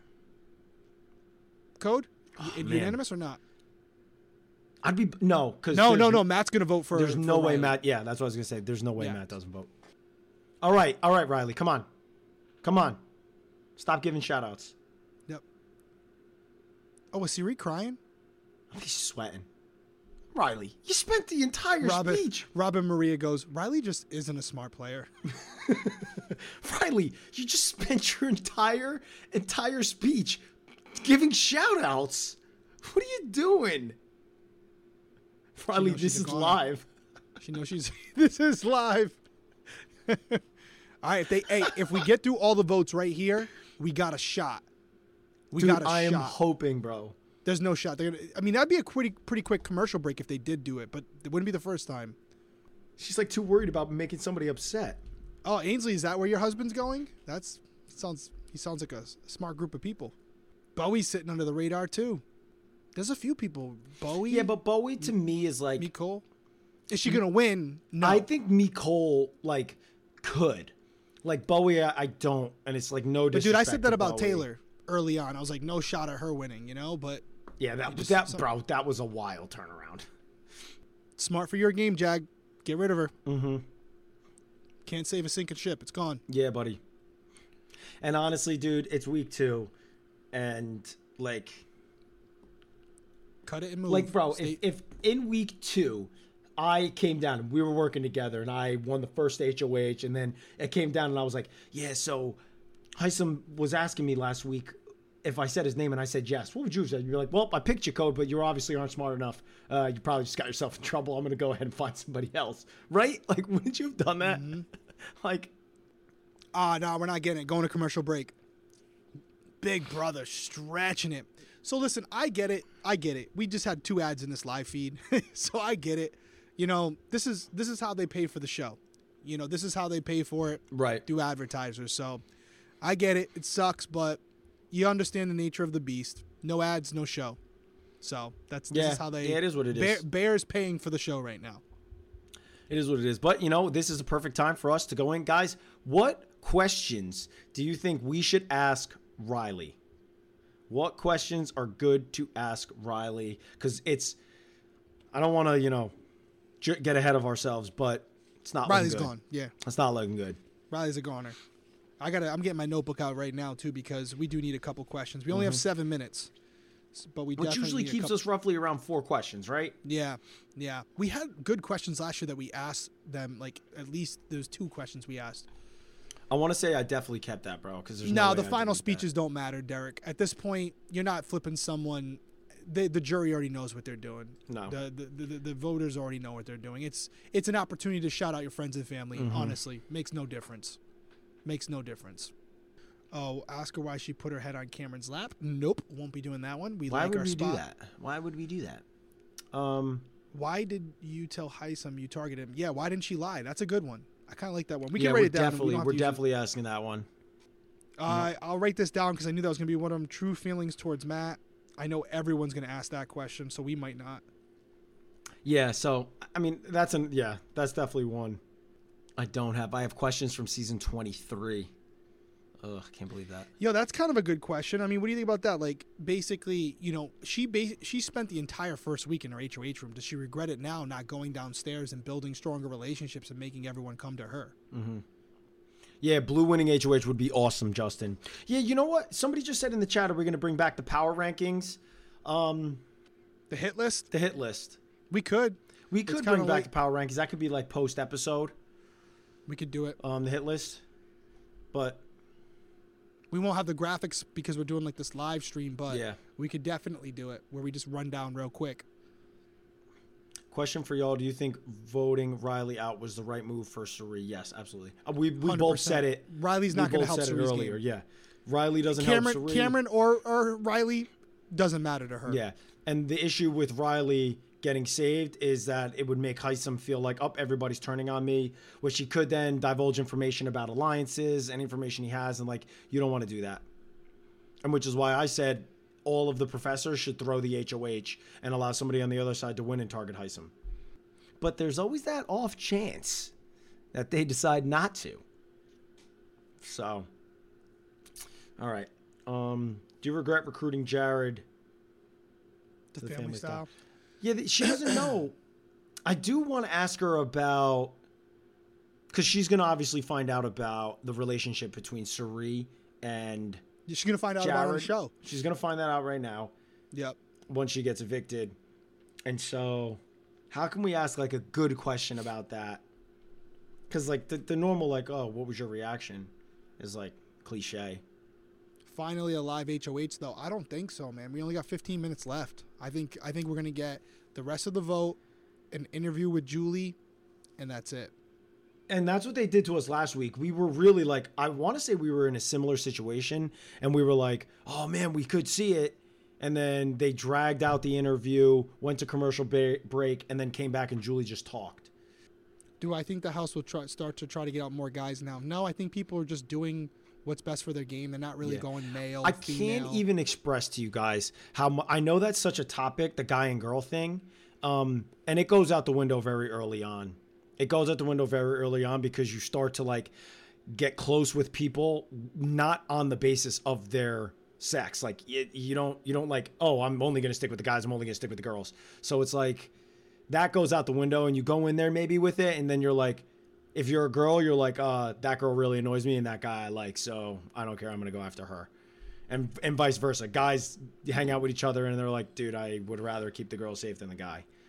Code? man. Unanimous or not? I'd be no, because No. Matt's gonna vote for. There's no for way Riley. Matt. Yeah, that's what I was gonna say. There's no way Yeah. Matt doesn't vote. All right, Riley, come on. Stop giving shout outs. Yep. Oh, was Siri crying? He's sweating. Riley, you spent the entire speech. Robin Maria goes, Riley just isn't a smart player. Riley, you just spent your entire speech giving shout outs. What are you doing? Riley, knows this she's a is goner. live. She knows she's. This is live. All right, if we get through all the votes right here, we got a shot. We Dude, got a I am shot. hoping, bro. There's no shot. That'd be a pretty quick commercial break if they did do it, but it wouldn't be the first time. She's like too worried about making somebody upset. Oh, Ainsley, is that where your husband's going? He sounds like a smart group of people. Bowie's sitting under the radar too. There's a few people. Bowie. Yeah, but Bowie to me is like. Nicole. Is she gonna win? No. I think Nicole like could. Like Bowie, I don't, and it's like no But disrespect. dude, I said that to about Bowie. Taylor early on. I was like, no shot at her winning, But Yeah, that was a wild turnaround. smart for your game, Jag. Get rid of her. Mm-hmm. Can't save a sinking ship. It's gone. Yeah, buddy. And honestly, dude, it's week 2, and like Cut it and move. bro, Stay- if in week 2, I came down, we were working together, and I won the first HOH, and then it came down, and I was like, yeah, so Heisam was asking me last week if I said his name, and I said yes. What would you have said? You're like, well, I picked your code, but you obviously aren't smart enough. You probably just got yourself in trouble. I'm going to go ahead and find somebody else. Right? Like, wouldn't you have done that? Mm-hmm. Like, no, we're not getting it. Going to commercial break. Big brother stretching it. So listen, I get it. We just had 2 ads in this live feed, so I get it. You know, this is how they pay for the show. You know, this is how they pay for it. Right. Through advertisers. So I get it. It sucks, but you understand the nature of the beast. No ads, no show. So this is how they. Yeah, it is what it is. Bear's paying for the show right now. It is what it is. But, you know, this is a perfect time for us to go in. Guys, what questions do you think we should ask Riley? What questions are good to ask Riley? Because I don't want to, you know, get ahead of ourselves, but it's not Riley's looking good. gone. Yeah. It's not looking good. Riley's a goner. I'm getting my notebook out right now too because we do need a couple questions. We only have 7 minutes, but which usually keeps us roughly around 4 questions, right? Yeah. We had good questions last year that we asked them. Like at least there's 2 questions we asked. I want to say I definitely kept that, bro. Because the final speeches don't matter, Derek. At this point, you're not flipping someone. The jury already knows what they're doing. No, the voters already know what they're doing. It's an opportunity to shout out your friends and family. Mm-hmm. Honestly, makes no difference. Oh, ask her why she put her head on Cameron's lap. Nope, won't be doing that one. Why would we do that? Why would we do that? Why did you tell Heisam you targeted him? Yeah, why didn't she lie? That's a good one. I kind of like that one. We can write it down. We're definitely asking that one. I'll write this down because I knew that was going to be one of them. True feelings towards Matt. I know everyone's going to ask that question, so we might not. Yeah, so, I mean, that's definitely one I have questions from season 23. Ugh, can't believe that. Yo, that's kind of a good question. I mean, what do you think about that? Like, basically, you know, she spent the entire first week in her HOH room. Does she regret it now, not going downstairs and building stronger relationships and making everyone come to her? Mm-hmm. Yeah, Blue winning HOH would be awesome, Justin. Yeah, you know what? Somebody just said in the chat, are we going to bring back the power rankings? The hit list? The hit list. We could. We could bring back the power rankings. That could be like post-episode. We could do it. The hit list. But we won't have the graphics because we're doing like this live stream, but yeah, we could definitely do it where we just run down real quick. Question for y'all. Do you think voting Riley out was the right move for Cirie? Yes, absolutely. We both said it. Riley's not going to help Cirie's earlier. game. Yeah. Riley doesn't help Cirie. Cameron or Riley doesn't matter to her. Yeah. And the issue with Riley getting saved is that it would make Heisam feel like, everybody's turning on me, which he could then divulge information about alliances and information he has. And like, you don't want to do that. And which is why I said all of the professors should throw the HOH and allow somebody on the other side to win and target Heisam. But there's always that off chance that they decide not to. So, all right. Do you regret recruiting Jared to the family style? Yeah, she doesn't know. I do want to ask her about, because she's going to obviously find out about the relationship between Cirie and she's going to find out Jared. about it on the show. She's going to find that out right now. Yep. Once she gets evicted. And so, how can we ask like a good question about that? Because like the normal like, oh, what was your reaction? Is like cliche. Finally a live HOH though. I don't think so, man. We only got 15 minutes left. I think we're gonna get the rest of the vote, an interview with Julie, and that's it. And that's what they did to us last week. We were really like, I want to say we were in a similar situation, and we were like, oh man, we could see it. And then they dragged out the interview, went to commercial break, and then came back and Julie just talked. Do I think the House will start to try to get out more guys now? No, I think people are just doing what's best for their game. They're not really going male, I female. can't even express to you guys how I know that's such a topic, the guy and girl thing, and it goes out the window very early on. It goes out the window very early on because you start to like get close with people not on the basis of their sex. Like you don't like, oh, I'm only going to stick with the guys. I'm only going to stick with the girls. So it's like that goes out the window and you go in there maybe with it. And then you're like, if you're a girl, you're like, that girl really annoys me and that guy I like, so I don't care. I'm going to go after her. And vice versa. Guys hang out with each other and they're like, dude, I would rather keep the girl safe than the guy.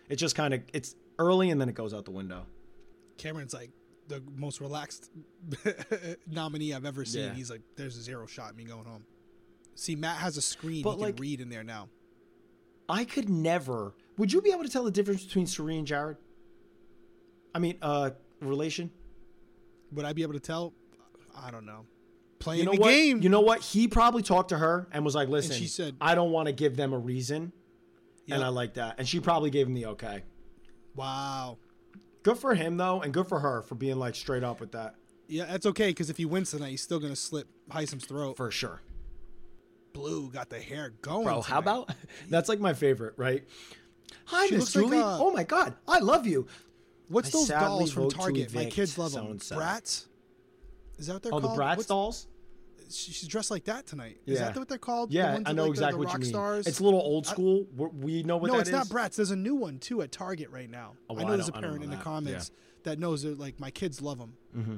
It just kind of, it's early and then it goes out the window. Cameron's like the most relaxed nominee I've ever seen. Yeah. He's like, there's a 0 shot at me going home. See, Matt has a screen But, he like, can read in there now. I could never. Would you be able to tell the difference between Suri and Jared? I mean, relation? Would I be able to tell? I don't know. Playing You know the what? game. You know what? He probably talked to her and was like, listen, she said- I don't want to give them a reason. Yep. And I like that. And she probably gave him the okay. Wow. Good for him, though, and good for her for being, like, straight up with that. Yeah, that's okay, because if he wins tonight, he's still going to slit Hisom's throat. For sure. Blue got the hair going. Bro, how tonight. about? That's, like, my favorite, right? Hi, She Miss looks like, Julie. uh, oh, my God. I love you. What's I those sadly dolls from vote to Target? My evict kids love them. so-and-so. Brats? Is that what they're Oh, called? the Bratz What's- dolls? She's dressed like that tonight. Is Yeah. that what they're called? The Yeah, ones I that, know like, exactly the what rock you mean. stars? It's a little old school. We know what No, that it's is. not Bratz. There's a new one too at Target right now. Oh, I well, know there's a I don't parent know in the that. comments that knows that like my kids love them. Mm-hmm.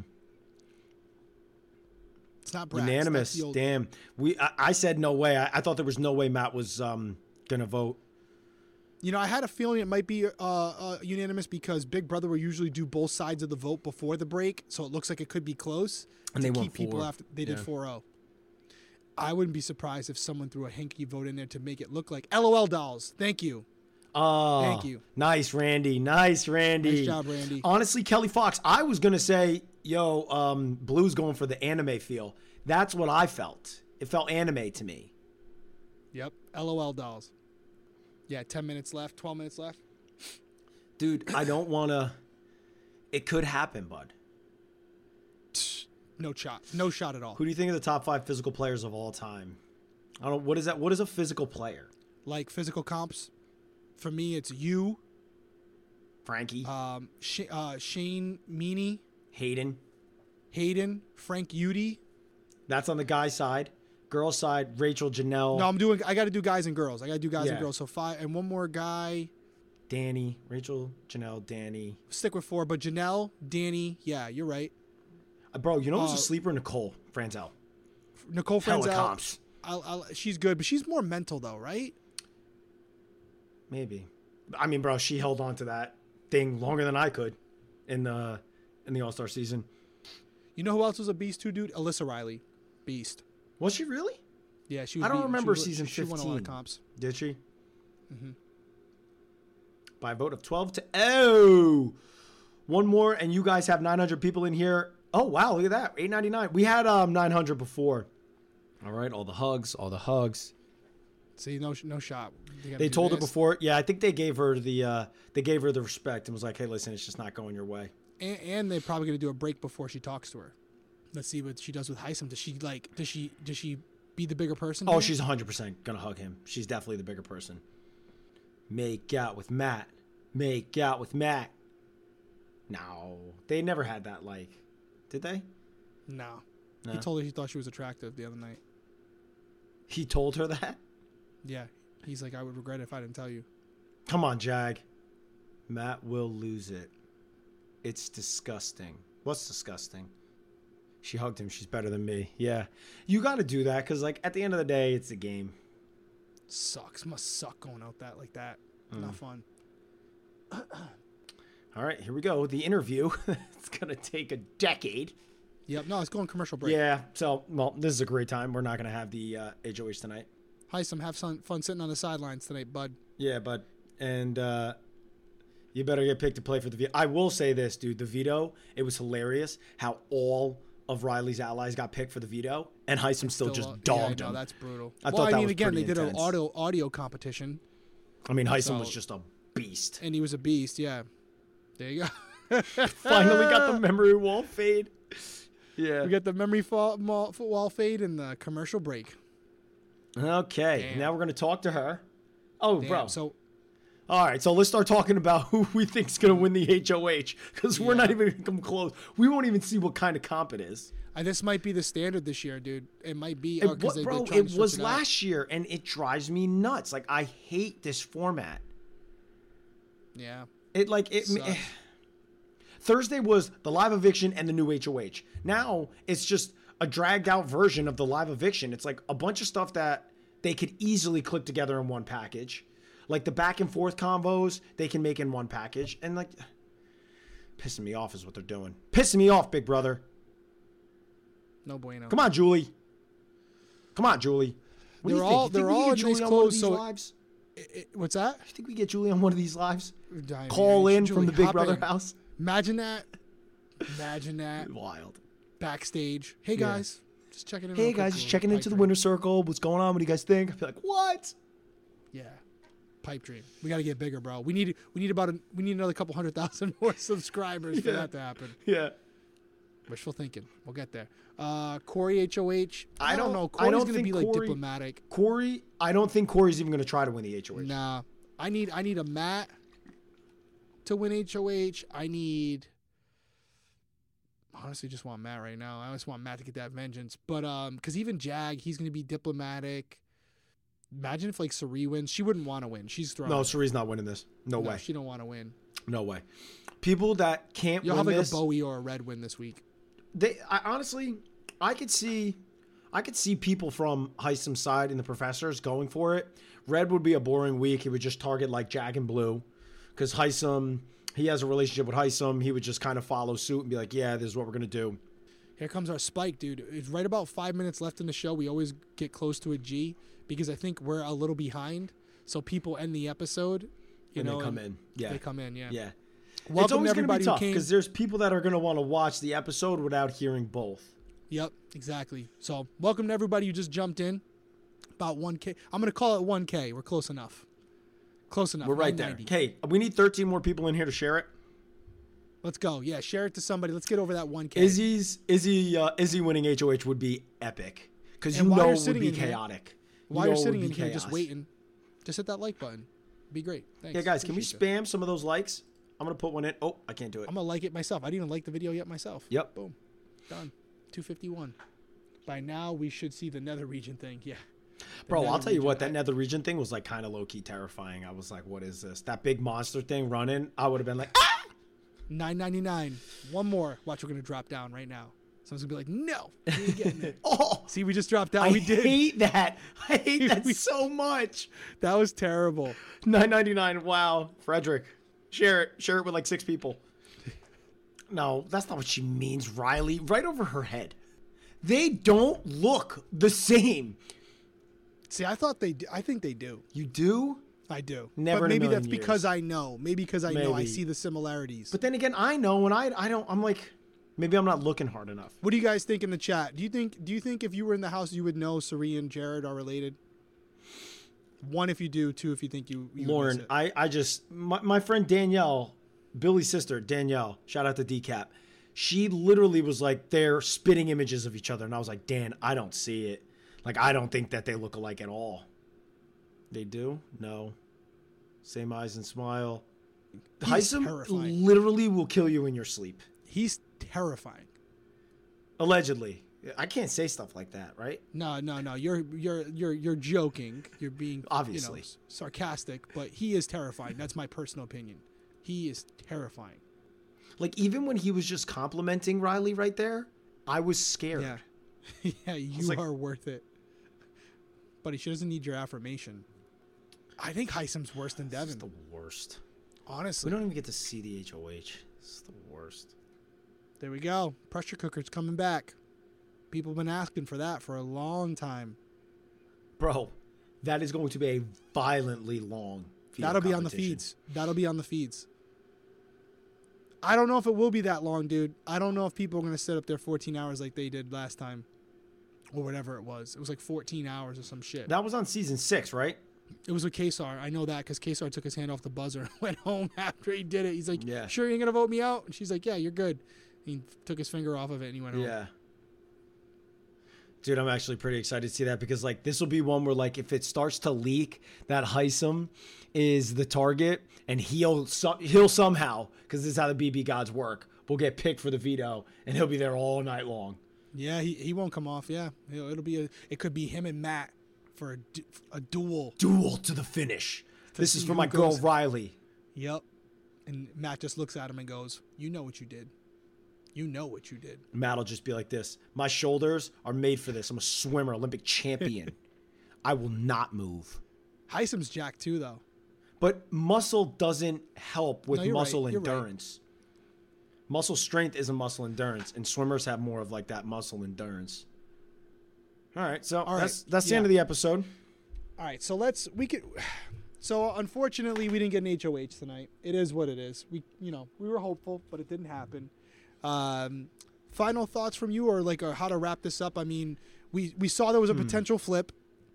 It's not Bratz. Unanimous. That's the old- Damn. I said no way. I thought there was no way Matt was gonna vote. You know, I had a feeling it might be unanimous because Big Brother will usually do both sides of the vote before the break, so it looks like it could be close. And to they keep went people 4. after they did Yeah. 4-0. I wouldn't be surprised if someone threw a hanky vote in there to make it look like LOL dolls. Thank you. Oh, Thank you. Nice, Randy. Nice, Randy. Nice job, Randy. Honestly, Kelly Fox, I was gonna say, Blue's going for the anime feel. That's what I felt. It felt anime to me. Yep. LOL dolls. Yeah, 10 minutes left, 12 minutes left. Dude, I don't wanna. It could happen, bud. No shot. No shot at all. Who do you think are the top 5 physical players of all time? I don't. What is that? What is a physical player? Like physical comps, for me, it's you, Frankie, Shane Meany, Hayden. Frank Udy. That's on the guy side. Girl side, Rachel, Janelle. No, I got to do guys and girls. I got to do guys and Yeah. girls. So 5 and one more guy. Danny, Rachel, Janelle, Danny. Stick with 4, but Janelle, Danny. Yeah, you're right. Bro, you know who's a sleeper? Nicole Franzel. Nicole Hella Franzel. comps. She's good, but she's more mental though, right? Maybe. I mean, bro, she held on to that thing longer than I could in the All-Star season. You know who else was a beast too, dude? Alyssa Riley, beast. Was she really? Yeah, she was. I don't beating- remember she was- season She won a lot 15. of comps. Did she? Mm-hmm. By a vote of 12-0. One more, and you guys have 900 people in here. Oh, wow, look at that. 899. We had 900 before. All right, all the hugs. See, no shot. They told her before. Yeah, I think they gave her the respect and was like, hey, listen, it's just not going your way. And they're probably gonna do a break before she talks to her. Let's see what she does with Hisom. Does she be the bigger person? Oh, here? she's 100% going to hug him. She's definitely the bigger person. Make out with Matt. No, they never had that, like, did they? No. No. He told her he thought she was attractive the other night. He told her that? Yeah. He's like, I would regret it if I didn't tell you. Come on, Jag. Matt will lose it. It's disgusting. What's disgusting? She hugged him. She's better than me. Yeah. You got to do that because, like, at the end of the day, it's a game. Sucks. Must suck going out like that. Not fun. All right, here we go. The interview. It's going to take a decade. Yep. No, it's going commercial break. Yeah. So, well, this is a great time. We're not going to have the HOH tonight. Hisom, have fun sitting on the sidelines tonight, bud. Yeah, bud. And you better get picked to play for the veto. I will say this, dude. The veto, it was hilarious how all of Riley's allies got picked for the veto, and Hisom still just dogged no, him. that's brutal. I thought that was again, they pretty did intense. an audio competition, I mean, Hisom So- was just a beast. and he was a beast. Yeah. There you go. Finally got the memory wall fade. Yeah. We got the memory wall fade and the commercial break. Okay. Damn. Now we're going to talk to her. Oh, Damn. bro. So All right, so let's start talking about who we think's going to win the HOH because we're not even going to come close. We won't even see what kind of comp it is. this might be the standard this year, dude. It might be. It was last year, and it drives me nuts. Like, I hate this format. Yeah. It Thursday was the live eviction and the new HOH. Now it's just a dragged out version of the live eviction. It's like a bunch of stuff that they could easily click together in one package. Like the back and forth combos, they can make in one package. And like, pissing me off is what they're doing. Pissing me off, big brother. No bueno. Come on, Julie. Come on, Julie. What do you think? They're all in nice clothes. So lives? What's that? You think we get Julie on one of these lives? I Call mean, in Julie, from the Big hop Brother in. house? Imagine that. Imagine that. Wild. Backstage. Hey guys, just checking in. Hey real quick guys, for just a checking pipe into the dream. winner circle. What's going on? What do you guys think? I'd be like, what? Yeah, pipe dream. We got to get bigger, bro. We need another couple 100,000 more subscribers for that to happen. Yeah. Wishful thinking. We'll get there. Corey HOH. I don't know. I Corey's don't gonna think be like Corey- diplomatic. Corey, I don't think Corey's even going to try to win the HOH. Nah. I need a Matt to win HOH. Honestly just want Matt right now. I just want Matt to get that vengeance. But because even Jag, he's gonna be diplomatic. Imagine if like Sari wins. She wouldn't want to win. She's throwing. No, Sari's not winning this. No way. She don't want to win. No way. People that can't You'll win have like this, a Bowie or a Red win this week. Honestly, I could see people from Heisem's side and the professors going for it. Red would be a boring week. He would just target like Jag and Blue, because Heisem, he has a relationship with Heisem. He would just kind of follow suit and be like, yeah, this is what we're gonna do. Here comes our spike, dude. It's right about 5 minutes left in the show. We always get close to a G because I think we're a little behind. So people end the episode, They come in. Yeah. They come in, yeah. Yeah. Welcome It's always to going to everybody be who tough came. because there's people that are going to want to watch the episode without hearing both. Yep, exactly. So welcome to everybody who just jumped in. About 1K. I'm going to call it 1K. We're close enough. Close enough. We're right there. 990. Okay, we need 13 more people in here to share it. Let's go. Yeah, share it to somebody. Let's get over that 1K. Izzy winning HOH would be epic because you And while know you're it would sitting be in here- chaotic. While You you're know it sitting would in be here just chaos. waiting, just hit that like button. Be great. Thanks. Yeah, guys, can we Appreciate that. spam some of those likes? I'm going to put one in. Oh, I can't do it. I'm going to like it myself. I didn't even like the video yet myself. Yep. Boom. Done. 251. By now, we should see the nether region thing. Yeah. The Bro, I'll nether tell you region. what, that nether region thing was like kind of low-key terrifying. I was like, what is this? That big monster thing running, I would have been like, ah! $9.99. One more. Watch, we're going to drop down right now. Someone's going to be like, no. You ain't getting it. Oh, See, we just dropped down. I We did. hate that. I hate that We- so much. That was terrible. $9.99. Wow. Frederick, share it. Share it with like 6 people. No, that's not what she means, Riley. Right over her head. They don't look the same. See, I thought they do. I think they do. You do? I do. Never But in a maybe million that's because years. I know. Maybe because I know. I Maybe. see the similarities. But then again, I know, and I don't. I'm like, maybe I'm not looking hard enough. What do you guys think in the chat? Do you think if you were in the house you would know Sari and Jared are related? 1 if you do, 2 if you think you would miss Lauren, it. I just my friend Danielle, Billy's sister Danielle, shout out to DCAP. She literally was like, they're spitting images of each other, and I was like, Dan, I don't see it. Like, I don't think that they look alike at all. They do? No. Same eyes and smile. He's Heisem terrifying. literally will kill you in your sleep. He's terrifying. Allegedly. I can't say stuff like that, right? No. You're joking. You're being Obviously. sarcastic, but he is terrifying. That's my personal opinion. He is terrifying. Like, even when he was just complimenting Riley right there, I was scared. Yeah. Yeah, you like- are worth it. Buddy, she doesn't need your affirmation. I think Heisem's worse than It's Devin. the worst. Honestly. We don't even get to see the HOH. It's the worst. There we go. Pressure cooker's coming back. People have been asking for that for a long time. Bro, that is going to be a violently long field That'll be on the competition. feeds. That'll be on the feeds. I don't know if it will be that long, dude. I don't know if people are going to sit up there 14 hours like they did last time. Or whatever it was. It was like 14 hours or some shit. That was on season 6, right? It was with Kesar. I know that because Kesar took his hand off the buzzer and went home after he did it. He's like, Yeah. sure you ain't going to vote me out? And she's like, yeah, you're good. He took his finger off of it and he went home. Yeah. Dude, I'm actually pretty excited to see that because, like, this will be one where, like, if it starts to leak that Heisem is the target and he'll somehow, because this is how the BB gods work, will get picked for the veto and he'll be there all night long. Yeah, he won't come off. Yeah, it could be him and Matt for a duel. Duel to the finish. This is see for who my girl goes- Riley. Yep. And Matt just looks at him and goes, "You know what you did. You know what you did." Matt will just be like this. My shoulders are made for this. I'm a swimmer, Olympic champion. I will not move. Heisem's jacked too, though. But muscle doesn't help with No, you're muscle right. You're right. endurance. Muscle strength isn't muscle endurance, and swimmers have more of like that muscle endurance. All right, so that's the end of the episode. All right, so So unfortunately, we didn't get an HOH tonight. It is what it is. We were hopeful, but it didn't happen. Final thoughts from you, or how to wrap this up? I mean, we saw there was a potential flip.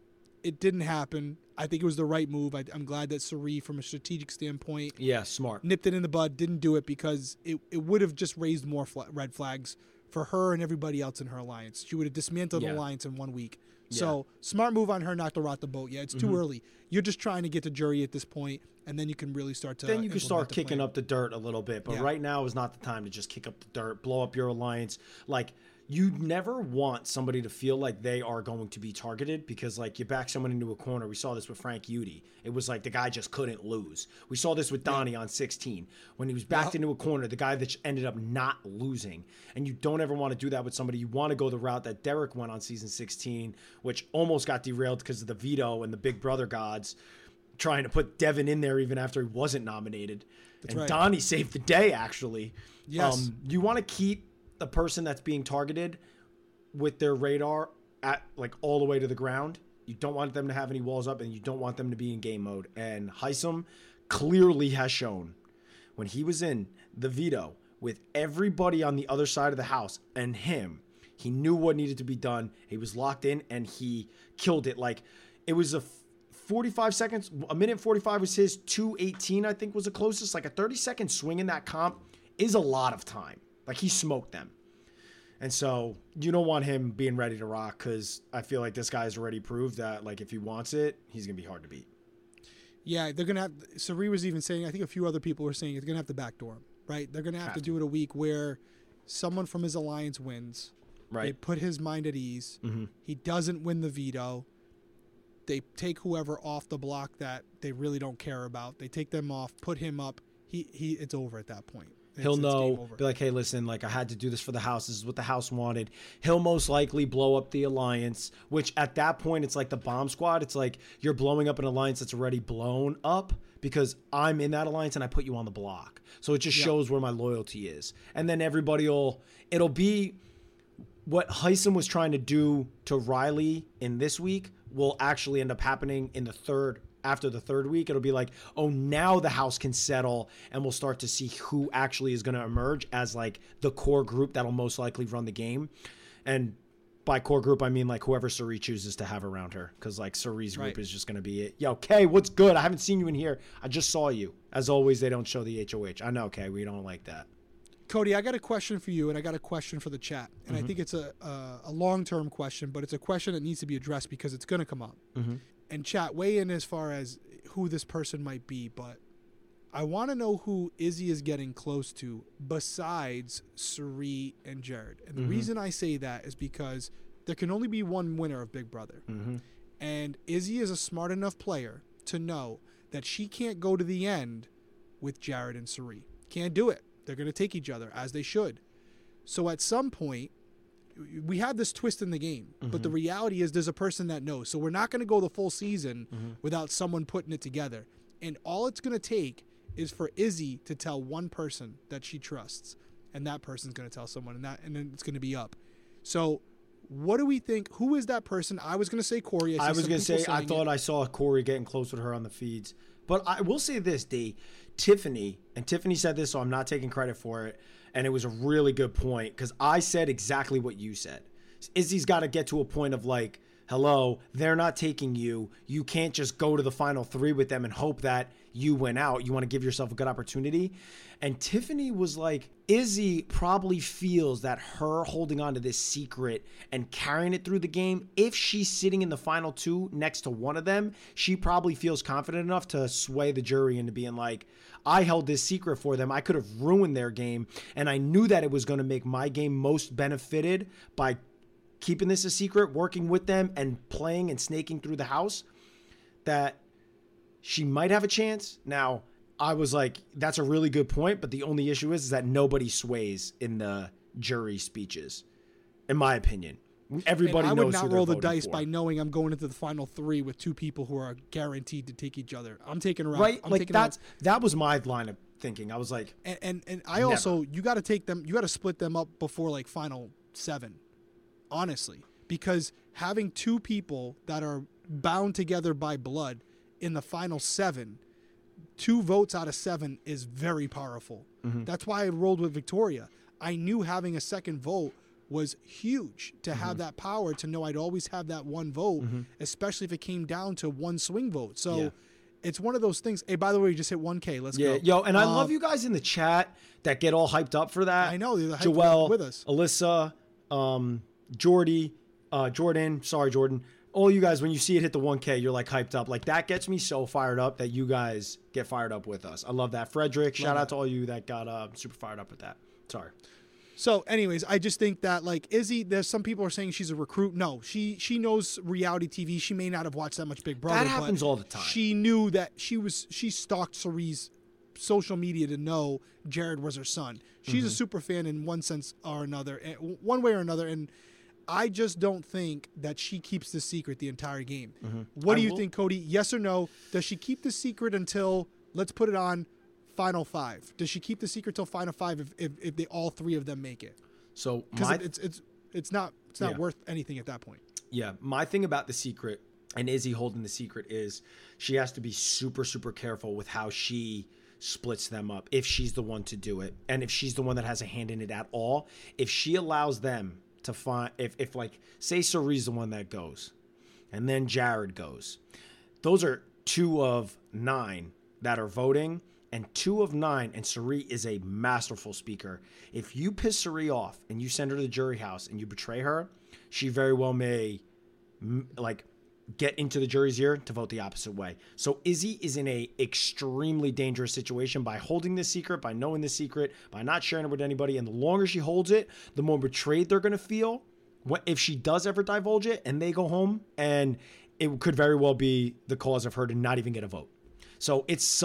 It didn't happen. I think it was the right move. I'm glad that Cirie, from a strategic standpoint, Smart. nipped it in the bud, didn't do it because it would have just raised more red flags for her and everybody else in her alliance. She would have dismantled the alliance in 1 week. So smart move on her not to rot the boat. Yeah, it's too early. You're just trying to get to jury at this point, and then you can really start to. Then you can start kicking up the dirt a little bit. But right now is not the time to just kick up the dirt, blow up your alliance. Like, you never want somebody to feel like they are going to be targeted because, like, you back someone into a corner. We saw this with Frank Udy. It was like the guy just couldn't lose. We saw this with Donnie on 16. When he was backed into a corner, the guy that ended up not losing. And you don't ever want to do that with somebody. You want to go the route that Derek went on season 16, which almost got derailed because of the veto and the Big Brother gods trying to put Devin in there even after he wasn't nominated. That's right. Donnie saved the day, actually. Yes. You want to keep the person that's being targeted with their radar at like all the way to the ground. You don't want them to have any walls up, and you don't want them to be in game mode. And Hisam clearly has shown when he was in the veto with everybody on the other side of the house and him, he knew what needed to be done. He was locked in and he killed it. Like, it was a 45 seconds, a minute 45 was his, 2:18 I think was the closest. Like, a 30-second swing in that comp is a lot of time. Like, he smoked them. And so you don't want him being ready to rock, because I feel like this guy's already proved that, like, if he wants it, he's going to be hard to beat. Yeah, they're going to have – Cirie was even saying – I think a few other people were saying it's going to have to backdoor him, right? They're going to have to do it a week where someone from his alliance wins. Right. They put his mind at ease. Mm-hmm. He doesn't win the veto. They take whoever off the block that they really don't care about. They take them off, put him up. It's over at that point. He'll know, be like, hey, listen, like, I had to do this for the house. This is what the house wanted. He'll most likely blow up the alliance, which at that point, it's like the bomb squad. It's like you're blowing up an alliance that's already blown up because I'm in that alliance and I put you on the block. So it just shows where my loyalty is. And then it'll be what Hisam was trying to do to Riley in this week will actually end up happening in after the third week. It'll be like, oh, now the house can settle, and we'll start to see who actually is going to emerge as like the core group that'll most likely run the game. And by core group, I mean like whoever Cirie chooses to have around her, because like Cirie's group is just going to be it. Yo, Kay, what's good? I haven't seen you in here. I just saw you. As always, they don't show the HOH. I know, Kay, we don't like that. Cody, I got a question for you, and I got a question for the chat. And I think it's a long-term question, but it's a question that needs to be addressed because it's going to come up. Mm-hmm. And chat, weigh in as far as who this person might be, but I want to know who Izzy is getting close to besides Cirie and Jared. And the reason I say that is because there can only be one winner of Big Brother. Mm-hmm. And Izzy is a smart enough player to know that she can't go to the end with Jared and Cirie. Can't do it. They're going to take each other, as they should. So at some point, we have this twist in the game, but the reality is there's a person that knows. So we're not going to go the full season without someone putting it together. And all it's going to take is for Izzy to tell one person that she trusts, and that person's going to tell someone, and then it's going to be up. So what do we think? Who is that person? I was going to say Corey. I was going to say, I thought I saw Corey getting close with her on the feeds. But I will say this, D. Tiffany said this, so I'm not taking credit for it. And it was a really good point, because I said exactly what you said. Izzy's got to get to a point of like, hello, they're not taking you. You can't just go to the final three with them and hope that you win out. You want to give yourself a good opportunity. And Tiffany was like, Izzy probably feels that her holding on to this secret and carrying it through the game, if she's sitting in the final two next to one of them, she probably feels confident enough to sway the jury into being like, I held this secret for them. I could have ruined their game. And I knew that it was going to make my game most benefited by keeping this a secret, working with them and playing and snaking through the house, that she might have a chance. Now, I was like, that's a really good point, but the only issue is that nobody sways in the jury speeches, in my opinion. Everybody and knows I would who not they're roll the voting dice for. by knowing I'm going into the final 3 with 2 people who are guaranteed to take each other. I'm taking her out. Right? I'm Like taking her out. that was my line of thinking. I was like, And I also, you got to take them, you got to split them up before like final 7, honestly, because having 2 people that are bound together by blood in the final 7, 2 votes out of 7 is very powerful. That's why I rolled with Victoria. I knew having a second vote was huge to have that power, to know I'd always have that one vote, especially if it came down to one swing vote. So it's one of those things. Hey, by the way, we just hit 1K. Let's go. yo, and I love you guys in the chat that get all hyped up for that. I know, they're hyped Joelle, with us. Alyssa, Jordy, Jordan, sorry, Jordan. All you guys, when you see it hit the 1K, you're like hyped up. Like that gets me so fired up that you guys get fired up with us. I love that. Frederick, shout out to all you that got super fired up with that. Sorry. So, anyways, I just think that like Izzy, there's some people are saying she's a recruit. No, she knows reality TV. She may not have watched that much Big Brother. That happens but all the time. She knew that she stalked Cerie's social media to know Jared was her son. She's a super fan in one sense or another, one way or another, and I just don't think that she keeps the secret the entire game. What do you think, Cody? Yes or no? Does she keep the secret until, let's put it on, final 5? Does she keep the secret till final 5 if they all 3 of them make it? So Because it's not Yeah. worth anything at that point. Yeah, my thing about the secret and Izzy holding the secret is she has to be super, super careful with how she splits them up if she's the one to do it, and if she's the one that has a hand in it at all. If she allows them to find, if like say Cerie's the one that goes, and then Jared goes, those are 2 of 9 that are voting. And 2 of 9, and Cirie is a masterful speaker. If you piss Cirie off and you send her to the jury house and you betray her, she very well may like get into the jury's ear to vote the opposite way. So Izzy is in a extremely dangerous situation by holding this secret, by knowing this secret, by not sharing it with anybody. And the longer she holds it, the more betrayed they're going to feel. What if she does ever divulge it and they go home, and it could very well be the cause of her to not even get a vote. So it's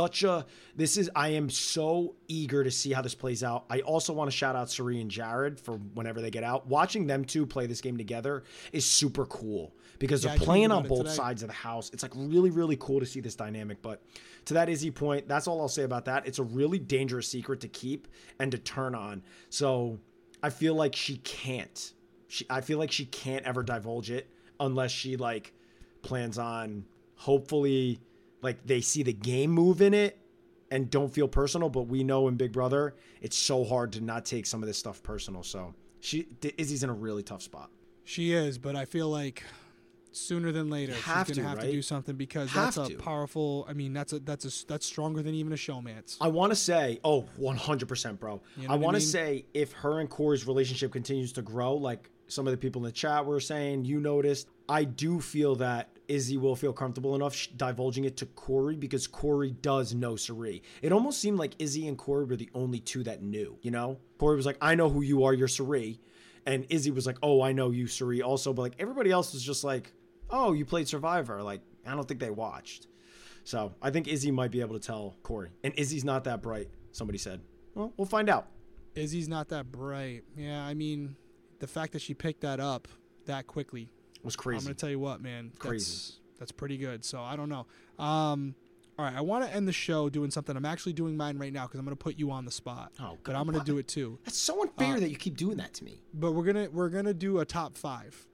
I am so eager to see how this plays out. I also want to shout out Cirie and Jared for whenever they get out. Watching them 2 play this game together is super cool because they're playing on both sides of the house. It's like really, really cool to see this dynamic. But to that Izzy point, that's all I'll say about that. It's a really dangerous secret to keep and to turn on. So I feel like she can't. I feel like she can't ever divulge it unless she like plans on hopefully like they see the game move in it and don't feel personal. But we know in Big Brother, it's so hard to not take some of this stuff personal. So Izzy's in a really tough spot. She is, but I feel like sooner than later she's going to have to do something, because that's a powerful, I mean, that's stronger than even a showmance. I want to say, 100%, bro. You know I want to say if her and Corey's relationship continues to grow, like some of the people in the chat were saying, you noticed, I do feel that Izzy will feel comfortable enough divulging it to Corey because Corey does know Cirie. It almost seemed like Izzy and Corey were the only 2 that knew, you know? Corey was like, I know who you are, you're Cirie. And Izzy was like, oh, I know you, Cirie, also. But like everybody else was just like, oh, you played Survivor. Like, I don't think they watched. So I think Izzy might be able to tell Corey. And Izzy's not that bright, somebody said. Well, we'll find out. Izzy's not that bright. Yeah, I mean, the fact that she picked that up that quickly was crazy. I'm going to tell you what, man. Crazy. That's pretty good. So I don't know. All right, I want to end the show doing something. I'm actually doing mine right now because I'm going to put you on the spot. Oh, but I'm going to do it too. That's so unfair that you keep doing that to me. But we're gonna do a top 5,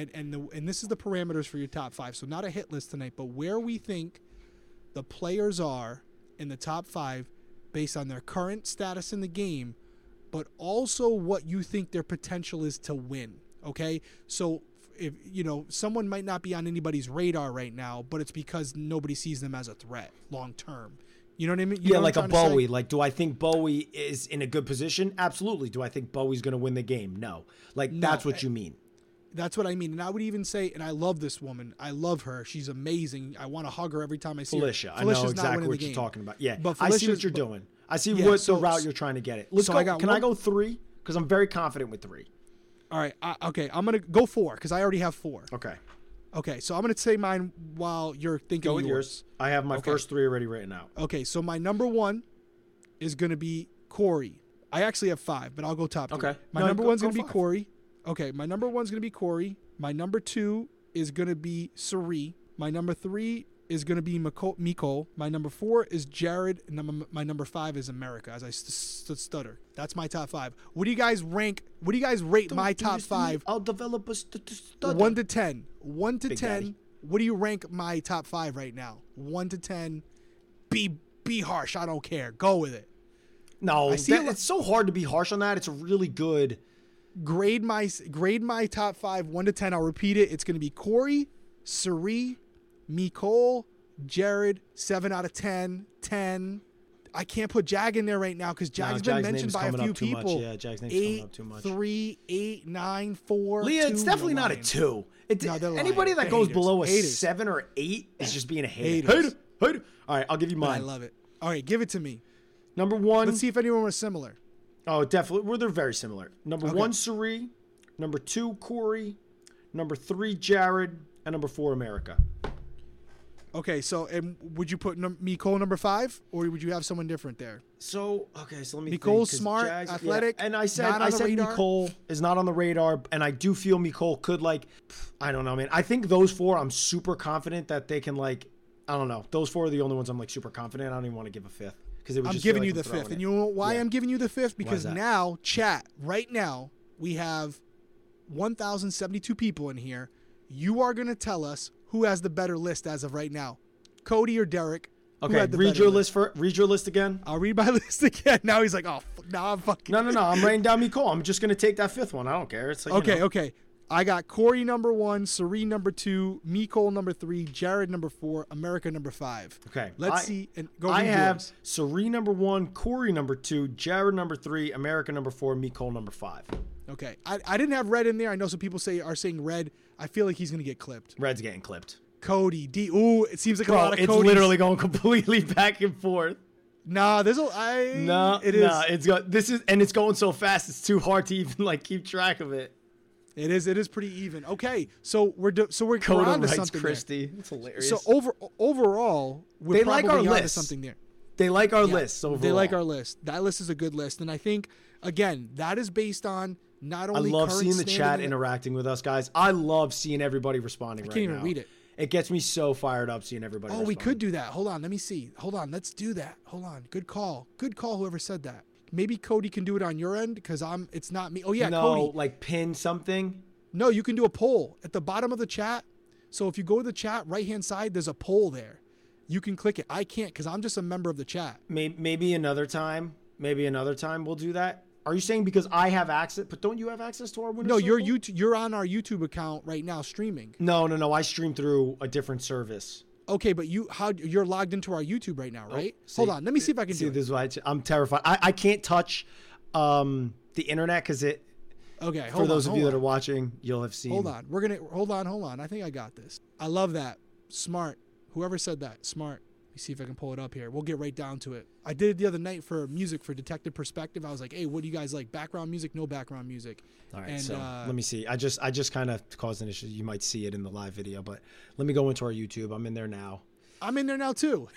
and this is the parameters for your top 5. So not a hit list tonight, but where we think the players are in the top 5 based on their current status in the game, but also what you think their potential is to win. Okay, so if someone might not be on anybody's radar right now, but it's because nobody sees them as a threat long term. You know what I mean? Yeah, like a Bowie. Like, do I think Bowie is in a good position? Absolutely. Do I think Bowie's going to win the game? No. Like, that's what you mean. That's what I mean. And I would even say, and I love this woman. I love her. She's amazing. I want to hug her every time I see Felicia. her. I know exactly what you're talking about. Yeah, but I see what you're doing. I see what the route you're trying to get it. Let's go. Can I go 3? Because I'm very confident with 3. All right. Okay. I'm going to go 4 because I already have 4. Okay, so I'm going to say mine while you're thinking of yours. I have my first 3 already written out. Okay, so my number 1 is going to be Corey. I actually have 5, but I'll go top 3. Okay. My number 1's going to be Corey. Okay, my number 1's going to be Corey. My number 2 is going to be Suri. My number 3 is going to be Miko. My number 4 is Jared. And my number 5 is America, as I stutter. That's my top 5. What do you guys rank? What do you guys rate my top 5? I'll develop a stutter. 1 to 10. 1 to Big 10. Daddy. What do you rank my top 5 right now? 1 to 10. Be harsh. I don't care. Go with it. No, I see it's so hard to be harsh on that. It's a really good. Grade my top 5 1 to 10. I'll repeat it. It's going to be Corey, Suri, Nicole, Jared, 7 out of 10, 10. I can't put Jag in there right now because Jag's been mentioned by a few people. Yeah, Jag's name's 8, coming up too much. 3, 8, 9, 4. Leah, 2, it's definitely you're not a lying. 2. No, they're Anybody lying. that They're goes haters. below a Haters. 7 or 8 is just being a hater. Haters. Hater. All right, I'll give you I mine. love it. All right, give it to me. Number 1. Let's see if anyone was similar. Oh, definitely. Well, they're very similar. Number Okay. 1, Suri. Number 2, Corey. Number 3, Jared. And number 4, America. Okay, so and would you put Nicole number 5, or would you have someone different there? So, okay, so let me Nicole's think, 'cause smart, athletic, And I said, not on the radar. Nicole is not on the radar, and I do feel Nicole could, like, I don't know, man. I think those 4, I'm super confident that they can, like, I don't know. Those 4 are the only ones I'm, like, super confident. I don't even want to give a 5th. Because I'm giving you the 5th. And you know why I'm giving you the 5th? Because that? now, chat, right now, we have 1,072 people in here. You are going to tell us who has the better list as of right now. Cody or Derek? Who Okay, had the read better your list read your list again. I'll read my list again. Now he's like, oh, now I'm fucking. No. I'm writing down Nicole. I'm just gonna take that 5th one. I don't care. It's like Okay, you know. okay. I got Corey number 1, Serene number 2, Nicole number 3, Jared number 4, America number 5. Okay. Let's see. And go I read have yours. Serene number 1, Corey number 2, Jared number 3, America number 4, Nicole number 5. Okay. I didn't have Red in there. I know some people are saying Red. I feel like he's going to get clipped. Red's getting clipped. Cody, D. Ooh, it seems like a lot of it's Codys. literally going completely back and forth. Nah, it is. It's going so fast. It's too hard to even like keep track of it. It is pretty even. Okay, so we're Coda on to writes something Christy. there. It's hilarious. So overall, we're They probably like our onto list. something there. they like our Yeah, lists overall. They like our list. That list is a good list, and I think again that is based on not I only. love current seeing the standing chat in interacting with us, guys. I love seeing everybody responding right now. can't even read it. It gets me so fired up seeing everybody Oh, respond. we could do that. Hold on, let me see. Hold on, let's do that. Hold on. Good call. Good call. Whoever said that. Maybe Cody can do it on your end because it's not me. Oh yeah, no, Cody. like pin something. No, you can do a poll at the bottom of the chat. So if you go to the chat right hand side, there's a poll there. You can click it. I can't because I'm just a member of the chat. Maybe another time. Maybe another time we'll do that. Are you saying because I have access, but don't you have access to our winner? No, circle? you're on our YouTube account right now streaming. No. I stream through a different service. Okay, but you're logged into our YouTube right now, right? See- Hold on, let me see if I can do This it. is why I'm terrified. I can't touch the internet because it. Okay, For those of you that are watching, you'll have seen. Hold on. Hold on. I think I got this. I love that. Smart. Whoever said that, smart. Let me see if I can pull it up here. We'll get right down to it. I did it the other night for music for Detective Perspective. I was like, hey, what do you guys like? Background music? No background music. All right, And, so let me see. I just kind of caused an issue. You might see it in the live video, but let me go into our YouTube. I'm in there now. I'm in there now too.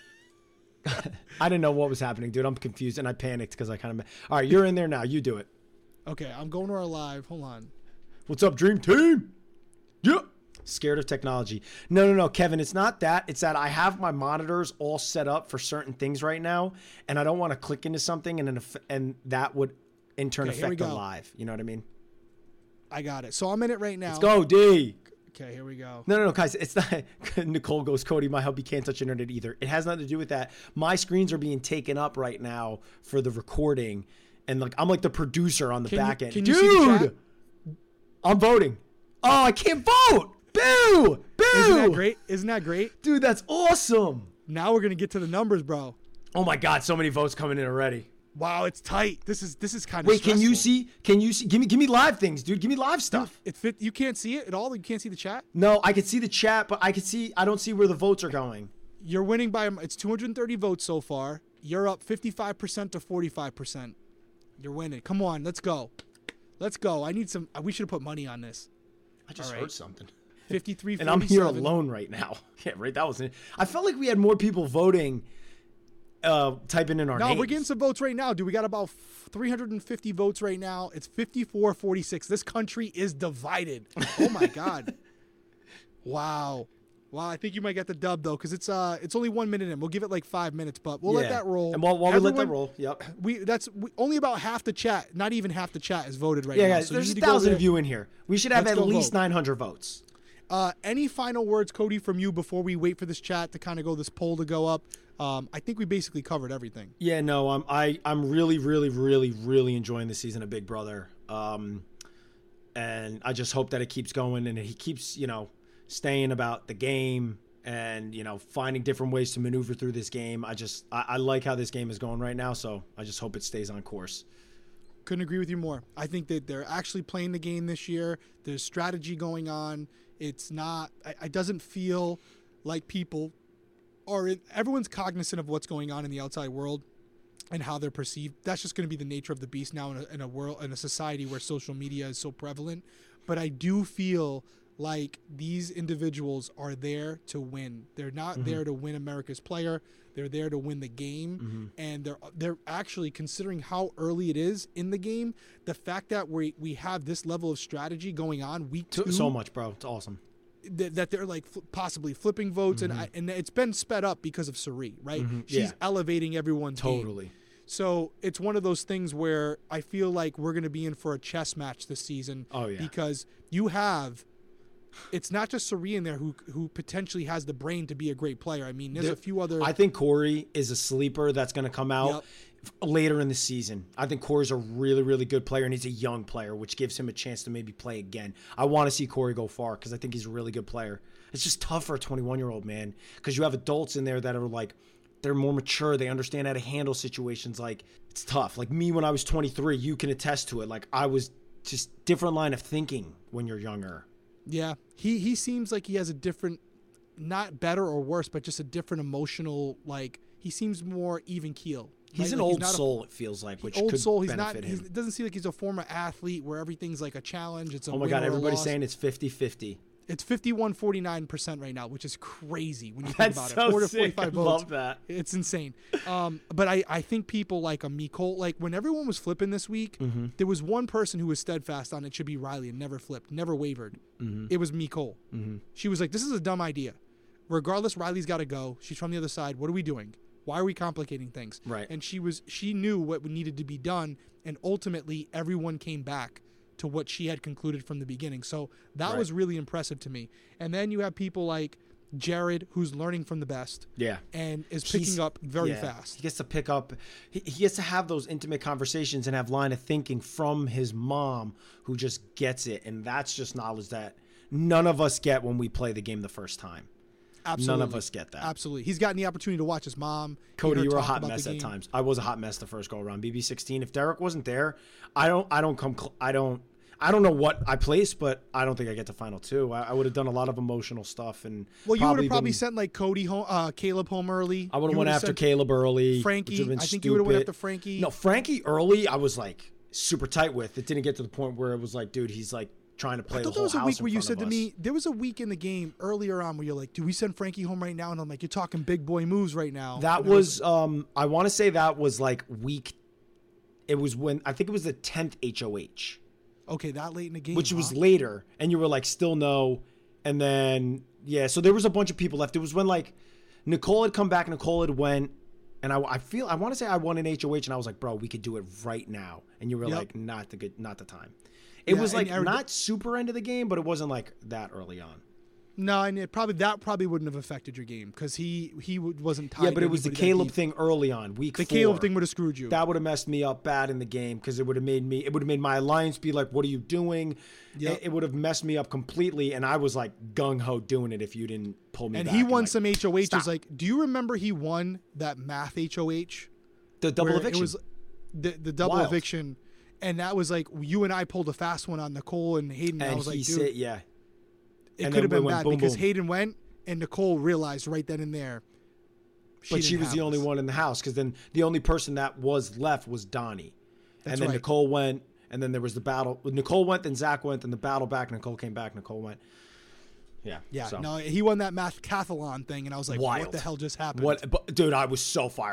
I didn't know what was happening, dude. I'm confused and I panicked because I kind of. All right, you're in there now. You do it. Okay, I'm going to our live. Hold on. What's up, Dream Team? Yeah. Scared of technology. No, Kevin, it's not that. It's that I have my monitors all set up for certain things right now, and I don't want to click into something and that would in turn Okay, here we affect the go. live. You know what I mean? I got it. So I'm in it right now. Let's go, D. Okay, here we go. No, guys, it's not. Nicole goes, Cody, my help, you can't touch internet either. It has nothing to do with that. My screens are being taken up right now for the recording, and like I'm like the producer on the back end. Can you see the chat? I'm voting. Oh, I can't vote. Boo! Boo! Isn't that great? Dude, that's awesome. Now we're gonna get to the numbers, bro. Oh my God, so many votes coming in already. Wow, it's tight. This is kind of. Wait, can you see? Give me live things, dude. Give me live stuff. You can't see it at all. You can't see the chat. No, I can see the chat, but I don't see where the votes are going. You're winning by it's 230 votes so far. You're up 55% to 45%. You're winning. Come on, let's go. Let's go. I need some. We should have put money on this. I just All right. heard something. 53. And I'm here alone right now. Yeah, right. That was it. I felt like we had more people voting typing in our No, names. we're getting some votes right now, dude. We got about 350 votes right now. It's 54-46. This country is divided. Oh my God. Wow. I think you might get the dub though, because it's only 1 minute in. We'll give it like 5 minutes, but we'll let that roll. And while we let that roll, yep. Only about half the chat, not even half the chat is voted right Yeah, now. guys, So there's you need 1,000 to of you in here. We should have Let's at go least vote. 900 votes. Any final words, Cody, from you before we wait for this chat to kind of go, this poll to go up? I think we basically covered everything. Yeah, no, I'm really, really, really, really enjoying the season of Big Brother. And I just hope that it keeps going and he keeps, staying about the game and, finding different ways to maneuver through this game. I like how this game is going right now, so I just hope it stays on course. Couldn't agree with you more. I think that they're actually playing the game this year. There's strategy going on. It's not, it doesn't feel like people are, everyone's cognizant of what's going on in the outside world and how they're perceived. That's just going to be the nature of the beast now in a world, in a society where social media is so prevalent. But I do feel like these individuals are there to win. They're not there to win America's player. They're there to win the game, and they're actually, considering how early it is in the game, the fact that we have this level of strategy going on week 2. So much, bro. It's awesome. That they're like possibly flipping votes, and it's been sped up because of Cirie, right? She's elevating everyone's Totally. game. So it's one of those things where I feel like we're going to be in for a chess match this season. Oh, yeah. Because you have, it's not just Cirie in there who potentially has the brain to be a great player. I mean, there's a few other. I think Corey is a sleeper that's going to come out later in the season. I think Corey's a really, really good player, and he's a young player, which gives him a chance to maybe play again. I want to see Corey go far because I think he's a really good player. It's just tough for a 21-year-old, man, because you have adults in there that are like, they're more mature. They understand how to handle situations. Like, it's tough. Like me when I was 23, you can attest to it. Like, I was just different line of thinking when you're younger. Yeah. He seems like he has a different, not better or worse, but just a different emotional, like, he seems more even keel. He's an old soul, it feels like, which old could soul. He's benefit not. him. It doesn't seem like he's a former athlete where everything's like a challenge. It's a Oh my win God, or a everybody's loss. saying it's 50-50. It's 51-49% right now, which is crazy when you think That's about so it. 4 to sick. 45 I votes. love that. It's insane. But I think people like a Mecole, like when everyone was flipping this week, there was one person who was steadfast on it should be Riley and never flipped, never wavered. It was Mecole. She was like, this is a dumb idea. Regardless, Riley's got to go. She's from the other side. What are we doing? Why are we complicating things? Right. And she knew what needed to be done, and ultimately everyone came back to what she had concluded from the beginning. So that was really impressive to me. And then you have people like Jared, who's learning from the best. Yeah. And is picking up very fast. He gets to pick up. He gets to have those intimate conversations and have line of thinking from his mom, who just gets it. And that's just knowledge that none of us get when we play the game the first time. Absolutely. None of us get that. Absolutely. He's gotten the opportunity to watch his mom. Cody, you were a talk hot about mess the at game. times. I was a hot mess the first go around. BB16. If Derek wasn't there, I don't know what I placed, but I don't think I get to final 2. I would have done a lot of emotional stuff, and Well, you would have probably been- sent like Cody home, Caleb home early. I would have You went would've after sent Caleb early. Frankie. which would've been I think you would have went stupid. after Frankie. No, Frankie early, I was like super tight with. It didn't get to the point where it was like, dude, he's like trying to play I the thought there whole was a house week in where you front said of to us. me, there was a week in the game earlier on where you're like, do we send Frankie home right now? And I'm like, you're talking big boy moves right now. That And was, I want to say that was like it was when, I think it was the 10th HOH. okay, that late in the game. Which was huh? later, and you were like, still no. And then, yeah, so there was a bunch of people left. It was when like Nicole had come back, Nicole had went, and I want to say I won an HOH, and I was like, bro, we could do it right now. And you were like, not the time. It was like not super end of the game, but it wasn't like that early on. No, and that probably wouldn't have affected your game because he wasn't tied. Yeah, but to it was the anybody that Caleb deep. thing early on, week 4. The Caleb thing would have screwed you. That would have messed me up bad in the game because it would have made my alliance be like, what are you doing? Yep. It would have messed me up completely, and I was like gung-ho doing it if you didn't pull me and back. he won like, some HOHs. stop. Like, do you remember he won that math HOH? The double where eviction. It was the double Wild. eviction, and that was like you and I pulled a fast one on Nicole and Hayden. and I was like, he dude, said, yeah. it and could have then been we went bad boom, because boom. Hayden went and Nicole realized right then and there. But she didn't was have the only this. one in the house because then the only person that was left was Donnie. That's and then right. Nicole went, and then there was the battle. Nicole went, then Zach went, then the battle back. Nicole came back, Nicole went. Yeah. Yeah, so. no, he won that math cathalon thing, and I was like, Wild. what the hell just happened? But, dude, I was so fired up.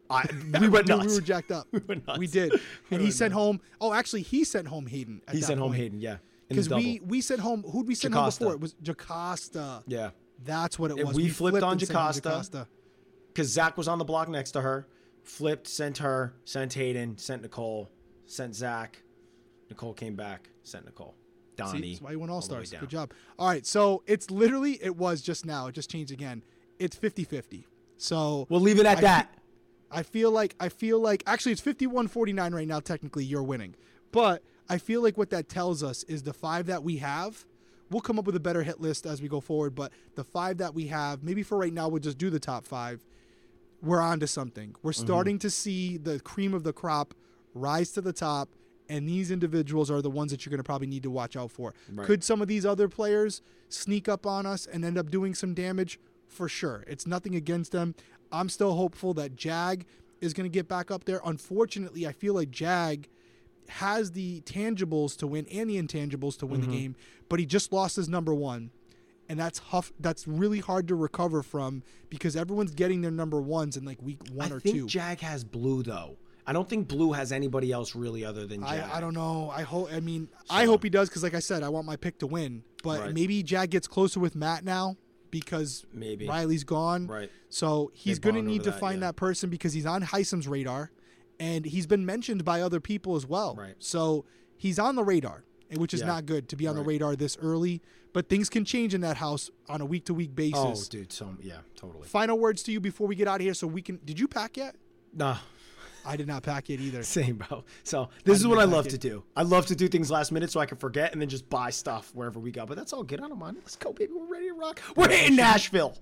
We went nuts. We were jacked up. We went nuts. We did. And he sent home. Oh, actually, he sent home Hayden. He sent home Hayden. Yeah. Because we sent home. Who'd we send home before? It was Jocasta. Yeah. That's what it And was. we flipped on and sent home Jocasta. Because Zach was on the block next to her. Flipped, sent her, sent Hayden, sent Nicole, sent Zach. Nicole came back, sent Nicole. Donnie. See, that's why you won All-Stars. down. Good job. All right, so it was just now. It just changed again. It's 50-50. So we'll leave it at that. I feel like actually it's 51-49 right now. Technically, you're winning. But I feel like what that tells us is the 5 that we have, we'll come up with a better hit list as we go forward, but the 5 that we have, maybe for right now we'll just do the top 5. We're on to something. We're starting to see the cream of the crop rise to the top, and these individuals are the ones that you're going to probably need to watch out for. Right. Could some of these other players sneak up on us and end up doing some damage? For sure. It's nothing against them. I'm still hopeful that Jag is going to get back up there. Unfortunately, I feel like Jag has the tangibles to win and the intangibles to win the game, but he just lost his number 1. And that's really hard to recover from because everyone's getting their number 1s in like week 1 or 2. I think Jag has Blue though. I don't think Blue has anybody else really other than Jag. I don't know. I hope he does because like I said, I want my pick to win. But maybe Jag gets closer with Matt now because maybe Riley's gone. Right. So he's going to need to find that person because he's on Heisem's radar and he's been mentioned by other people as well. Right. So he's on the radar, which is not good to be on the radar this early. But things can change in that house on a week-to-week basis. Oh, dude. So, yeah, totally. Final words to you before we get out of here so we can – did you pack yet? No. I did not pack yet either. Same, bro. So this is what I love to do. I love to do things last minute so I can forget and then just buy stuff wherever we go. But that's all good. I don't mind. Let's go, baby. We're ready to rock. We're in Nashville.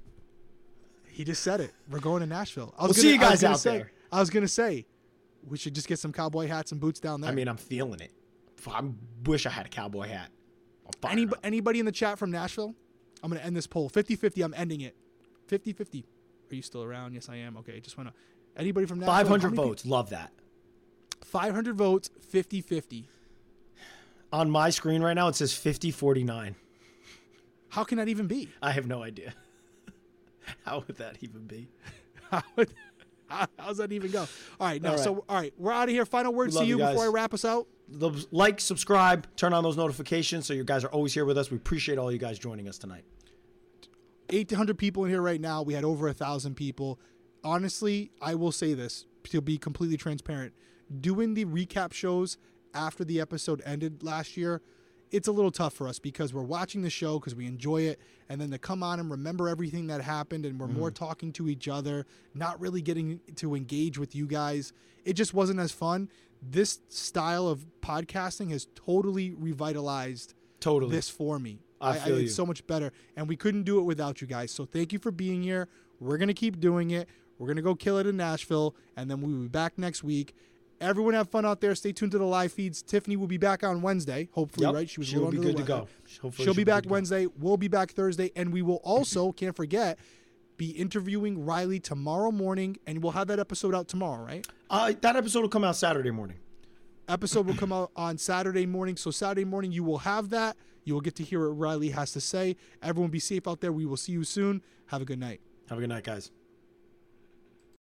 He just said it. We're going to Nashville. We'll see you guys out there. I was going to say, we should just get some cowboy hats and boots down there. I mean, I'm feeling it. I wish I had a cowboy hat. Anybody in the chat from Nashville? I'm going to end this poll. 50-50, I'm ending it. 50-50. Are you still around? Yes, I am. Okay, just want to... Anybody from Nashville? 500 votes. Love that. 500 votes, 50-50. On my screen right now, it says 50-49. How can that even be? I have no idea. How would that even be? How's that even go? All right, all right, we're out of here. Final words to you before I wrap us out. Like, subscribe, turn on those notifications so you guys are always here with us. We appreciate all you guys joining us tonight. 800 people in here right now. We had over 1,000 people. Honestly, I will say this to be completely transparent. Doing the recap shows after the episode ended last year, it's a little tough for us because we're watching the show because we enjoy it, and then to come on and remember everything that happened, and we're more talking to each other, not really getting to engage with you guys. It just wasn't as fun. This style of podcasting has totally revitalized this for me. I feel it's so much better, and we couldn't do it without you guys. So thank you for being here. We're going to keep doing it. We're going to go kill it in Nashville, and then we'll be back next week. Everyone have fun out there. Stay tuned to the live feeds. Tiffany will be back on Wednesday, hopefully, right? She'll be good to go. She'll be back Wednesday. We'll be back Thursday, and we will also, can't forget, be interviewing Riley tomorrow morning, and we'll have that episode out tomorrow, right? That episode will come out Saturday morning. Episode will come out on Saturday morning, so Saturday morning you will have that. You will get to hear what Riley has to say. Everyone be safe out there. We will see you soon. Have a good night. Have a good night, guys.